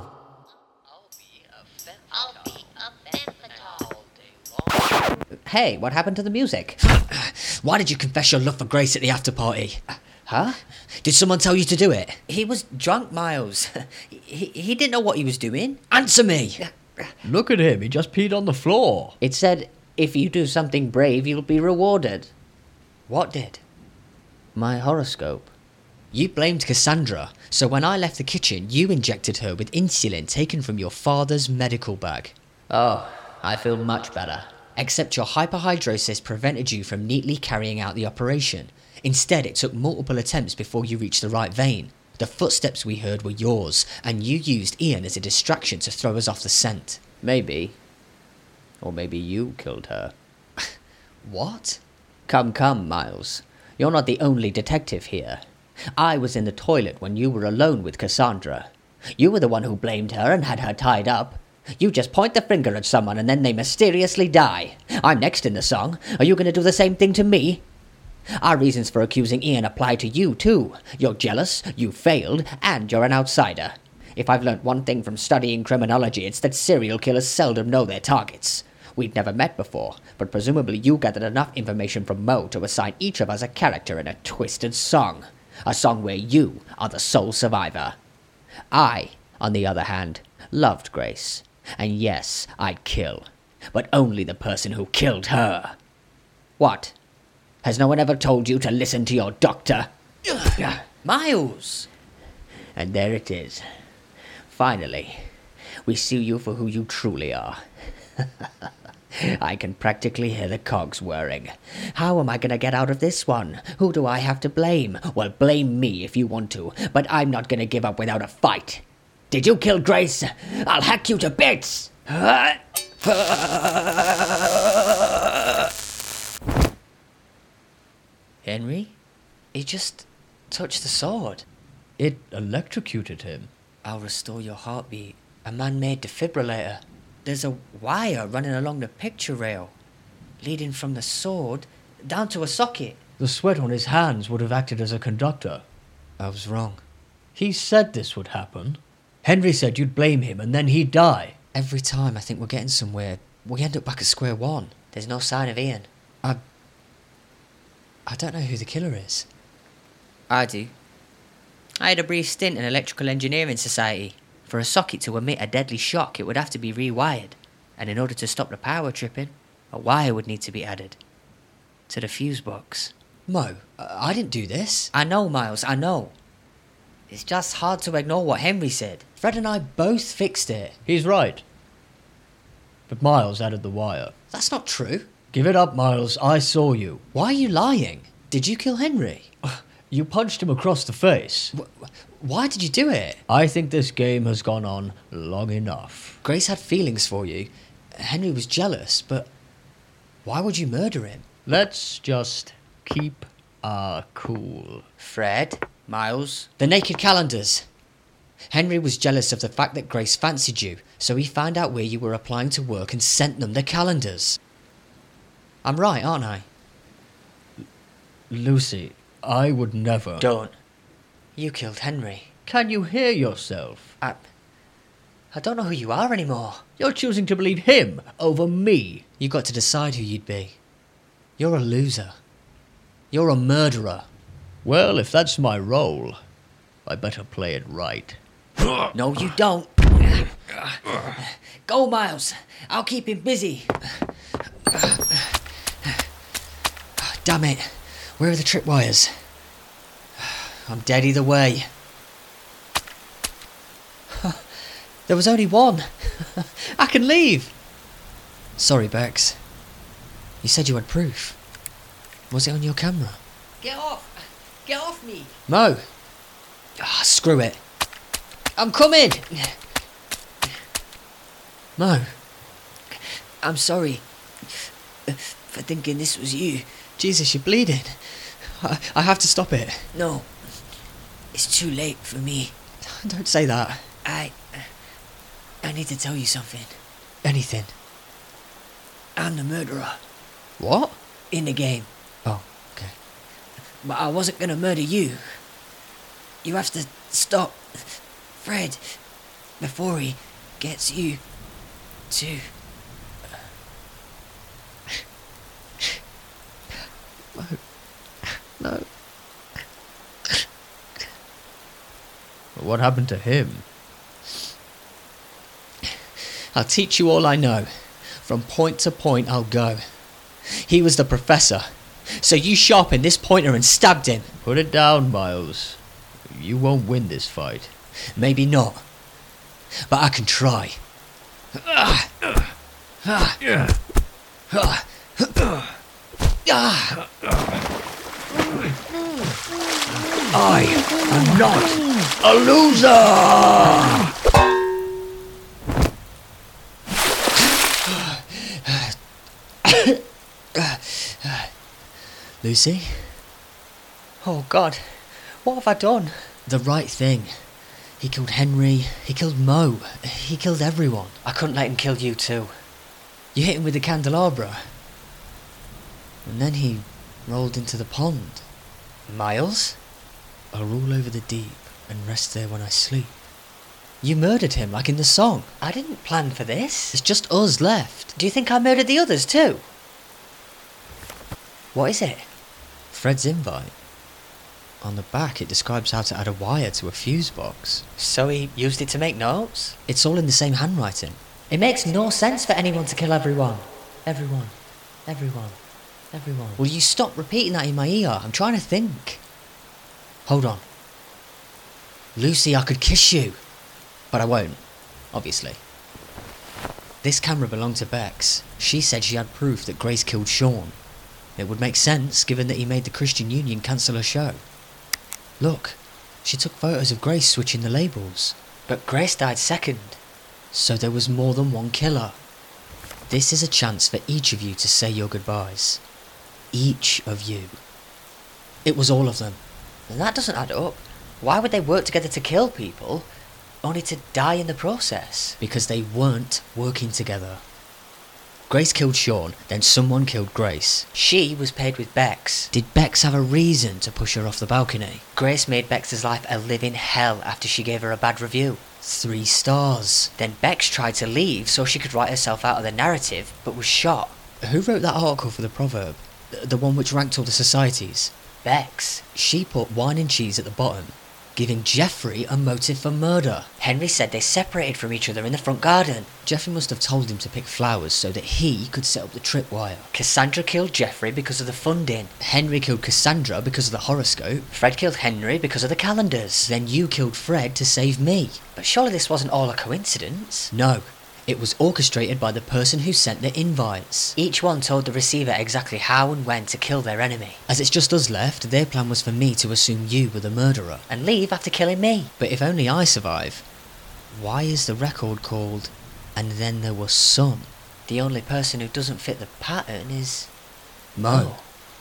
H: Hey, what happened to the music?
A: Why did you confess your love for Grace at the after party?
H: Huh?
A: Did someone tell you to do it?
E: He was drunk, Miles. he didn't know what he was doing.
A: Answer me!
I: Look at him, he just peed on the floor.
H: It said, if you do something brave, you'll be rewarded.
A: What did?
H: My horoscope.
A: You blamed Cassandra, so when I left the kitchen, you injected her with insulin taken from your father's medical bag.
H: Oh, I feel much better.
A: Except your hyperhidrosis prevented you from neatly carrying out the operation. Instead, it took multiple attempts before you reached the right vein. The footsteps we heard were yours, and you used Ian as a distraction to throw us off the scent.
H: Maybe. Or maybe you killed her.
A: What?
H: Come, Miles. You're not the only detective here. I was in the toilet when you were alone with Cassandra. You were the one who blamed her and had her tied up. You just point the finger at someone and then they mysteriously die. I'm next in the song. Are you going to do the same thing to me? Our reasons for accusing Ian apply to you too. You're jealous, you failed, and you're an outsider. If I've learnt one thing from studying criminology, it's that serial killers seldom know their targets. We'd never met before, but presumably you gathered enough information from Mo to assign each of us a character in a twisted song. A song where you are the sole survivor. I, on the other hand, loved Grace. And yes, I'd kill. But only the person who killed her. What? Has no one ever told you to listen to your doctor?
E: Miles!
H: And there it is. Finally, we see you for who you truly are. I can practically hear the cogs whirring. How am I going to get out of this one? Who do I have to blame? Well, blame me if you want to, but I'm not going to give up without a fight. Did you kill Grace? I'll hack you to bits!
A: Henry? He just touched the sword.
I: It electrocuted him.
A: I'll restore your heartbeat. A man-made defibrillator. There's a wire running along the picture rail, leading from the sword down to a socket.
I: The sweat on his hands would have acted as a conductor.
A: I was wrong.
I: He said this would happen. Henry said you'd blame him and then he'd die.
A: Every time I think we're getting somewhere, we end up back at square one.
E: There's no sign of Ian.
A: I don't know who the killer is.
E: I do. I had a brief stint in Electrical Engineering Society. For a socket to emit a deadly shock, it would have to be rewired. And in order to stop the power tripping, a wire would need to be added to the fuse box.
A: Mo, I didn't do this.
E: I know, Miles, I know. It's just hard to ignore what Henry said.
A: Fred and I both fixed it.
I: He's right. But Miles added the wire.
A: That's not true.
I: Give it up, Miles. I saw you.
A: Why are you lying? Did you kill Henry?
I: You punched him across the face.
A: Why did you do it?
I: I think this game has gone on long enough.
A: Grace had feelings for you. Henry was jealous, but why would you murder him?
I: Let's just keep our cool.
E: Fred, Miles.
A: The naked calendars. Henry was jealous of the fact that Grace fancied you, so he found out where you were applying to work and sent them the calendars. I'm right, aren't I?
I: Lucy, I would never...
E: Don't. You killed Henry.
I: Can you hear yourself?
E: I don't know who you are anymore.
I: You're choosing to believe him over me.
A: You got to decide who you'd be. You're a loser. You're a murderer.
I: Well, if that's my role, I better play it right.
E: No, you don't. Go, Miles. I'll keep him busy.
A: Damn it. Where are the tripwires? I'm dead either way. There was only one. I can leave. Sorry, Bex. You said you had proof. Was it on your camera?
E: Get off! Get off me!
A: Mo! Screw it. I'm coming! Mo.
E: I'm sorry for thinking this was you.
A: Jesus, you're bleeding. I have to stop it.
E: No. It's too late for me.
A: Don't say that.
E: I need to tell you something.
A: Anything.
E: I'm the murderer.
A: What?
E: In the game.
A: Oh, okay.
E: But I wasn't gonna murder you. You have to stop Fred before he gets you too.
A: No.
I: What happened to him?
A: I'll teach you all I know. From point to point I'll go. He was the professor. So you sharpened this pointer and stabbed him.
I: Put it down, Miles. You won't win this fight.
A: Maybe not. But I can try.
I: I am not a loser!
A: Lucy?
H: Oh, God. What have I done?
A: The right thing. He killed Henry, he killed Mo, he killed everyone.
H: I couldn't let him kill you too.
A: You hit him with the candelabra. And then he rolled into the pond.
H: Miles?
A: I roll over the deep and rest there when I sleep. You murdered him, like in the song.
H: I didn't plan for this.
A: It's just us left.
H: Do you think I murdered the others too? What is it?
A: Fred's invite. On the back it describes how to add a wire to a fuse box.
H: So he used it to make notes?
A: It's all in the same handwriting.
H: It makes no sense for anyone to kill everyone. Everyone.
A: Will you stop repeating that in my ear? I'm trying to think. Hold on. Lucy, I could kiss you. But I won't, obviously. This camera belonged to Bex. She said she had proof that Grace killed Sean. It would make sense, given that he made the Christian Union cancel her show. Look, she took photos of Grace switching the labels.
H: But Grace died second.
A: So there was more than one killer. This is a chance for each of you to say your goodbyes. Each of you. It was all of them.
H: And that doesn't add up. Why would they work together to kill people, only to die in the process?
A: Because they weren't working together. Grace killed Sean, then someone killed Grace.
H: She was paid with Bex.
A: Did Bex have a reason to push her off the balcony?
H: Grace made Bex's life a living hell after she gave her a bad review.
A: 3 stars.
H: Then Bex tried to leave so she could write herself out of the narrative, but was shot.
A: Who wrote that article for the Proverb? The one which ranked all the societies?
H: Bex.
A: She put wine and cheese at the bottom, giving Jeffrey a motive for murder.
H: Henry said they separated from each other in the front garden.
A: Jeffrey must have told him to pick flowers so that he could set up the tripwire.
H: Cassandra killed Jeffrey because of the funding.
A: Henry killed Cassandra because of the horoscope.
H: Fred killed Henry because of the calendars.
A: Then you killed Fred to save me.
H: But surely this wasn't all a coincidence?
A: No. It was orchestrated by the person who sent the invites.
H: Each one told the receiver exactly how and when to kill their enemy.
A: As it's just us left, their plan was for me to assume you were the murderer.
H: And leave after killing me.
A: But if only I survive, why is the record called "And Then There Was Some"?
H: The only person who doesn't fit the pattern is...
A: Mo.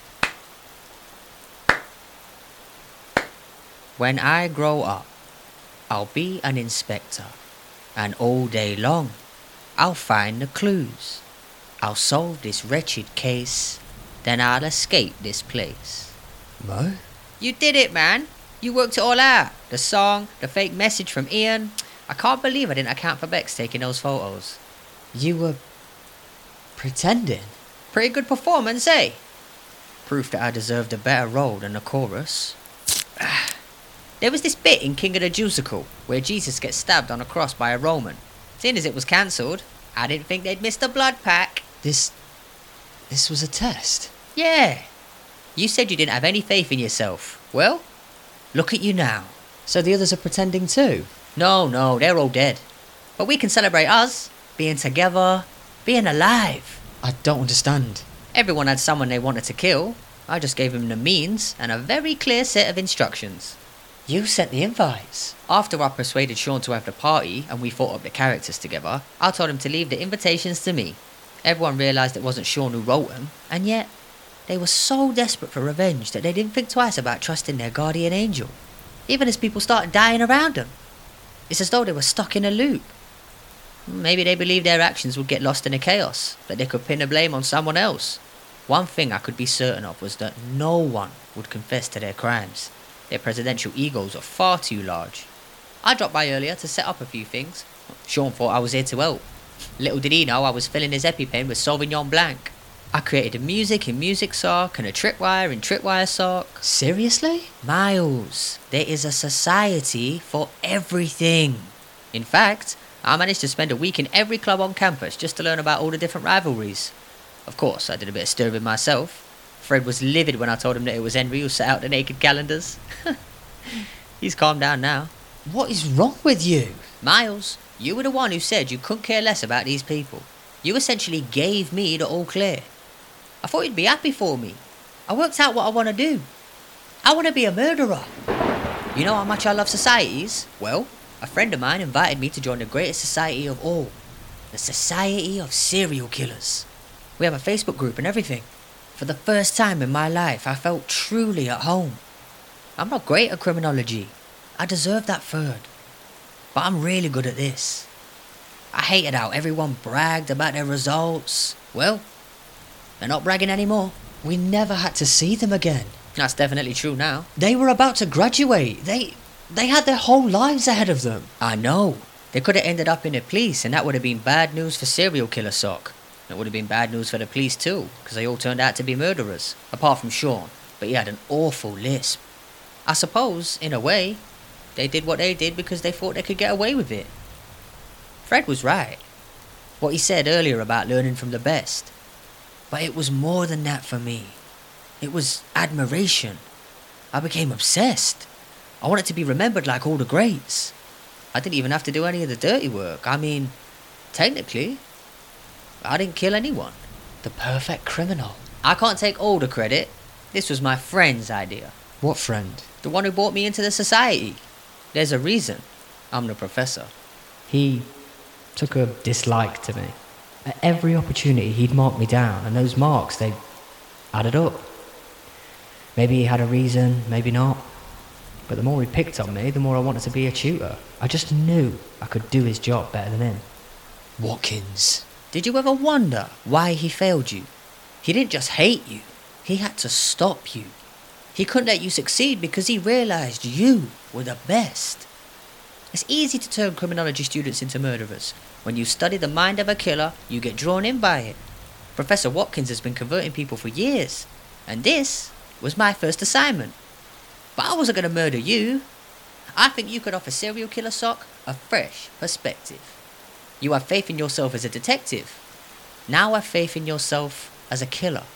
E: When I grow up, I'll be an inspector, and all day long, I'll find the clues. I'll solve this wretched case, then I'll escape this place.
A: Mo?
E: You did it, man. You worked it all out. The song, the fake message from Ian. I can't believe I didn't account for Bex taking those photos.
A: You were... pretending?
E: Pretty good performance, eh? Proof that I deserved a better role than the chorus. There was this bit in King of the Jewsicle where Jesus gets stabbed on a cross by a Roman. Seeing as it was cancelled, I didn't think they'd miss the blood pack.
A: This was a test?
E: Yeah. You said you didn't have any faith in yourself. Well, look at you now.
A: So the others are pretending too?
E: No, they're all dead. But we can celebrate us, being together, being alive.
A: I don't understand.
E: Everyone had someone they wanted to kill. I just gave them the means and a very clear set of instructions.
H: You sent the invites.
E: After I persuaded Sean to have the party and we thought up the characters together, I told him to leave the invitations to me. Everyone realised it wasn't Sean who wrote them, and yet they were so desperate for revenge that they didn't think twice about trusting their guardian angel, even as people started dying around them. It's as though they were stuck in a loop. Maybe they believed their actions would get lost in the chaos, that they could pin the blame on someone else. One thing I could be certain of was that no one would confess to their crimes. Their presidential egos are far too large. I dropped by earlier to set up a few things. Sean thought I was here to help. Little did he know I was filling his EpiPen with Sauvignon Blanc. I created a music in Music Sock and a tripwire in Tripwire Sock.
A: Seriously?
E: Miles, there is a society for everything. In fact, I managed to spend a week in every club on campus just to learn about all the different rivalries. Of course, I did a bit of stirring myself. Fred was livid when I told him that it was Henry who set out the naked calendars. He's calmed down now.
A: What is wrong with you?
E: Miles, you were the one who said you couldn't care less about these people. You essentially gave me the all clear. I thought you'd be happy for me. I worked out what I want to do. I want to be a murderer. You know how much I love societies? Well, a friend of mine invited me to join the greatest society of all. The Society of Serial Killers. We have a Facebook group and everything. For the first time in my life, I felt truly at home. I'm not great at criminology. I deserve that third. But I'm really good at this. I hated how everyone bragged about their results. Well, they're not bragging anymore.
A: We never had to see them again.
E: That's definitely true now.
A: They were about to graduate. They had their whole lives ahead of them.
E: I know. They could have ended up in the police, and that would have been bad news for Serial Killer Sock. It would have been bad news for the police too, because they all turned out to be murderers, apart from Sean. But he had an awful lisp. I suppose, in a way, they did what they did because they thought they could get away with it. Fred was right. What he said earlier about learning from the best. But it was more than that for me. It was admiration. I became obsessed. I wanted to be remembered like all the greats. I didn't even have to do any of the dirty work. I mean, technically, I didn't kill anyone.
A: The perfect criminal.
E: I can't take all the credit. This was my friend's idea.
A: What friend?
E: The one who brought me into the society. There's a reason. I'm the professor.
M: He took a dislike to me. At every opportunity he'd mark me down, and those marks, they added up. Maybe he had a reason, maybe not. But the more he picked on me, the more I wanted to be a tutor. I just knew I could do his job better than him.
A: Watkins.
E: Did you ever wonder why he failed you? He didn't just hate you. He had to stop you. He couldn't let you succeed because he realised you were the best. It's easy to turn criminology students into murderers. When you study the mind of a killer, you get drawn in by it. Professor Watkins has been converting people for years, and this was my first assignment. But I wasn't going to murder you. I think you could offer Serial Killer Sock a fresh perspective. You have faith in yourself as a detective. Now have faith in yourself as a killer.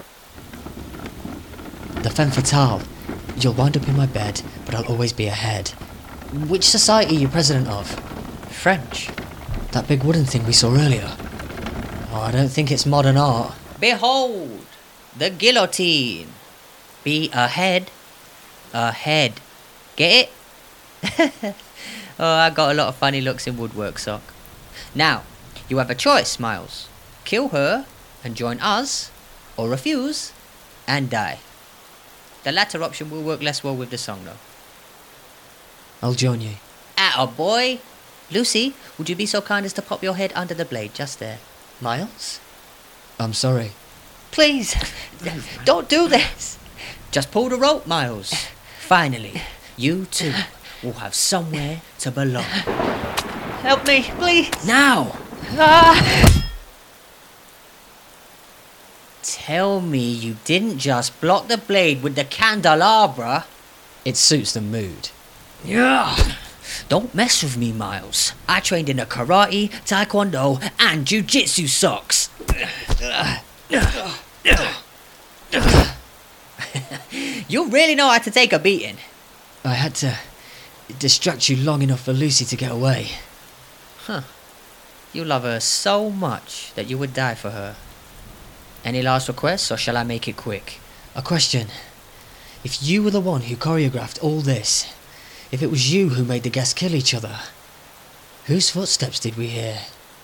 A: The femme fatale. You'll wind up in my bed, but I'll always be ahead. Which society are you president of?
E: French.
A: That big wooden thing we saw earlier. Oh, I don't think it's modern art.
E: Behold, the guillotine. Be ahead. Ahead. Get it? Oh, I got a lot of funny looks in Woodwork Sock. Now, you have a choice, Miles. Kill her and join us, or refuse and die. The latter option will work less well with the song, though.
A: I'll join you.
E: Attaboy! Lucy, would you be so kind as to pop your head under the blade just there?
A: Miles? I'm sorry.
E: Please, don't do this. Just pull the rope, Miles. Finally, you two will have somewhere to belong. Help me, please. Now! Tell me you didn't just block the blade with the candelabra.
A: It suits the mood.
E: Yeah. Don't mess with me, Miles. I trained in a karate, taekwondo, and jiu-jitsu socks. You really know how to take a beating.
A: I had to distract you long enough for Lucy to get away.
E: Huh. You love her so much that you would die for her. Any last requests, or shall I make it quick?
A: A question. If you were the one who choreographed all this, if it was you who made the guests kill each other, whose footsteps did we hear?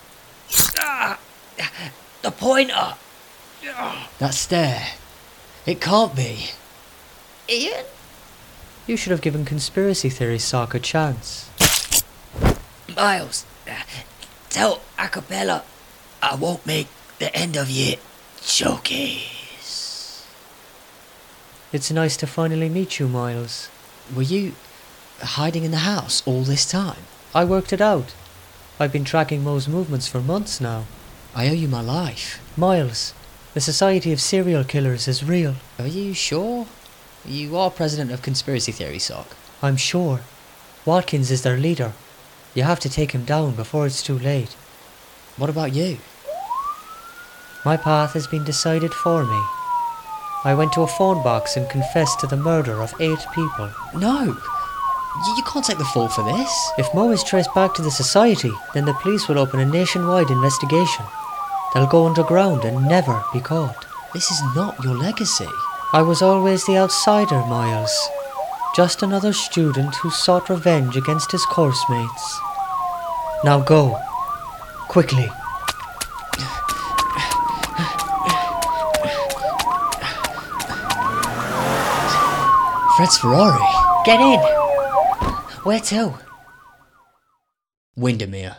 E: The pointer!
A: That stare. It can't be.
E: Ian?
M: You should have given conspiracy theory Sock a chance.
E: Miles, tell Acapella I won't make the end of it showcase.
M: It's nice to finally meet you, Miles.
A: Were you hiding in the house all this time?
M: I worked it out. I've been tracking Mo's movements for months now.
A: I owe you my life.
M: Miles, the Society of Serial Killers is real.
A: Are you sure? You are president of Conspiracy Theory, Sock.
M: I'm sure. Watkins is their leader. You have to take him down before it's too late.
A: What about you?
M: My path has been decided for me. I went to a phone box and confessed to the murder of 8 people.
A: No! You can't take the fall for this.
M: If Mo is traced back to the Society, then the police will open a nationwide investigation. They'll go underground and never be caught.
A: This is not your legacy.
M: I was always the outsider, Miles. Just another student who sought revenge against his course mates. Now go. Quickly.
A: Fred's Ferrari.
H: Get in! Where to?
A: Windermere.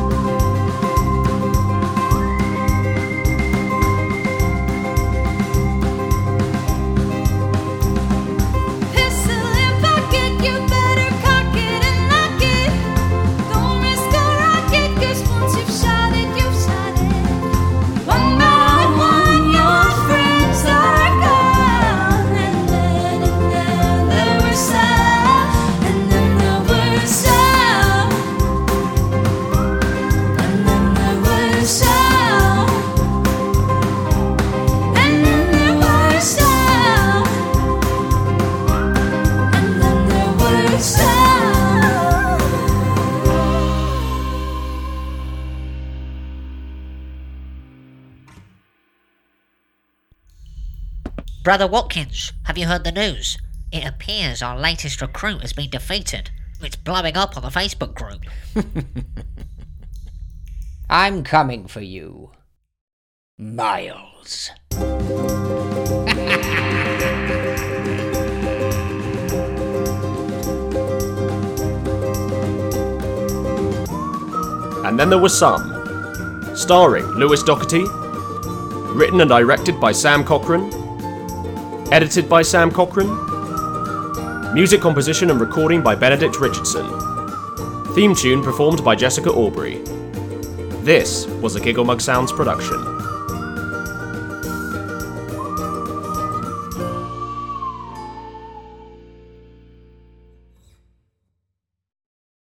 G: Brother Watkins, have you heard the news? It appears our latest recruit has been defeated. It's blowing up on the Facebook group.
H: I'm coming for you, Miles.
L: And then there was Some, starring Lewis Doherty, written and directed by Sam Cochran, edited by Sam Cochran, music composition and recording by Benedict Richardson, theme tune performed by Jessica Aubrey. This was a Giggle Mug Sounds production.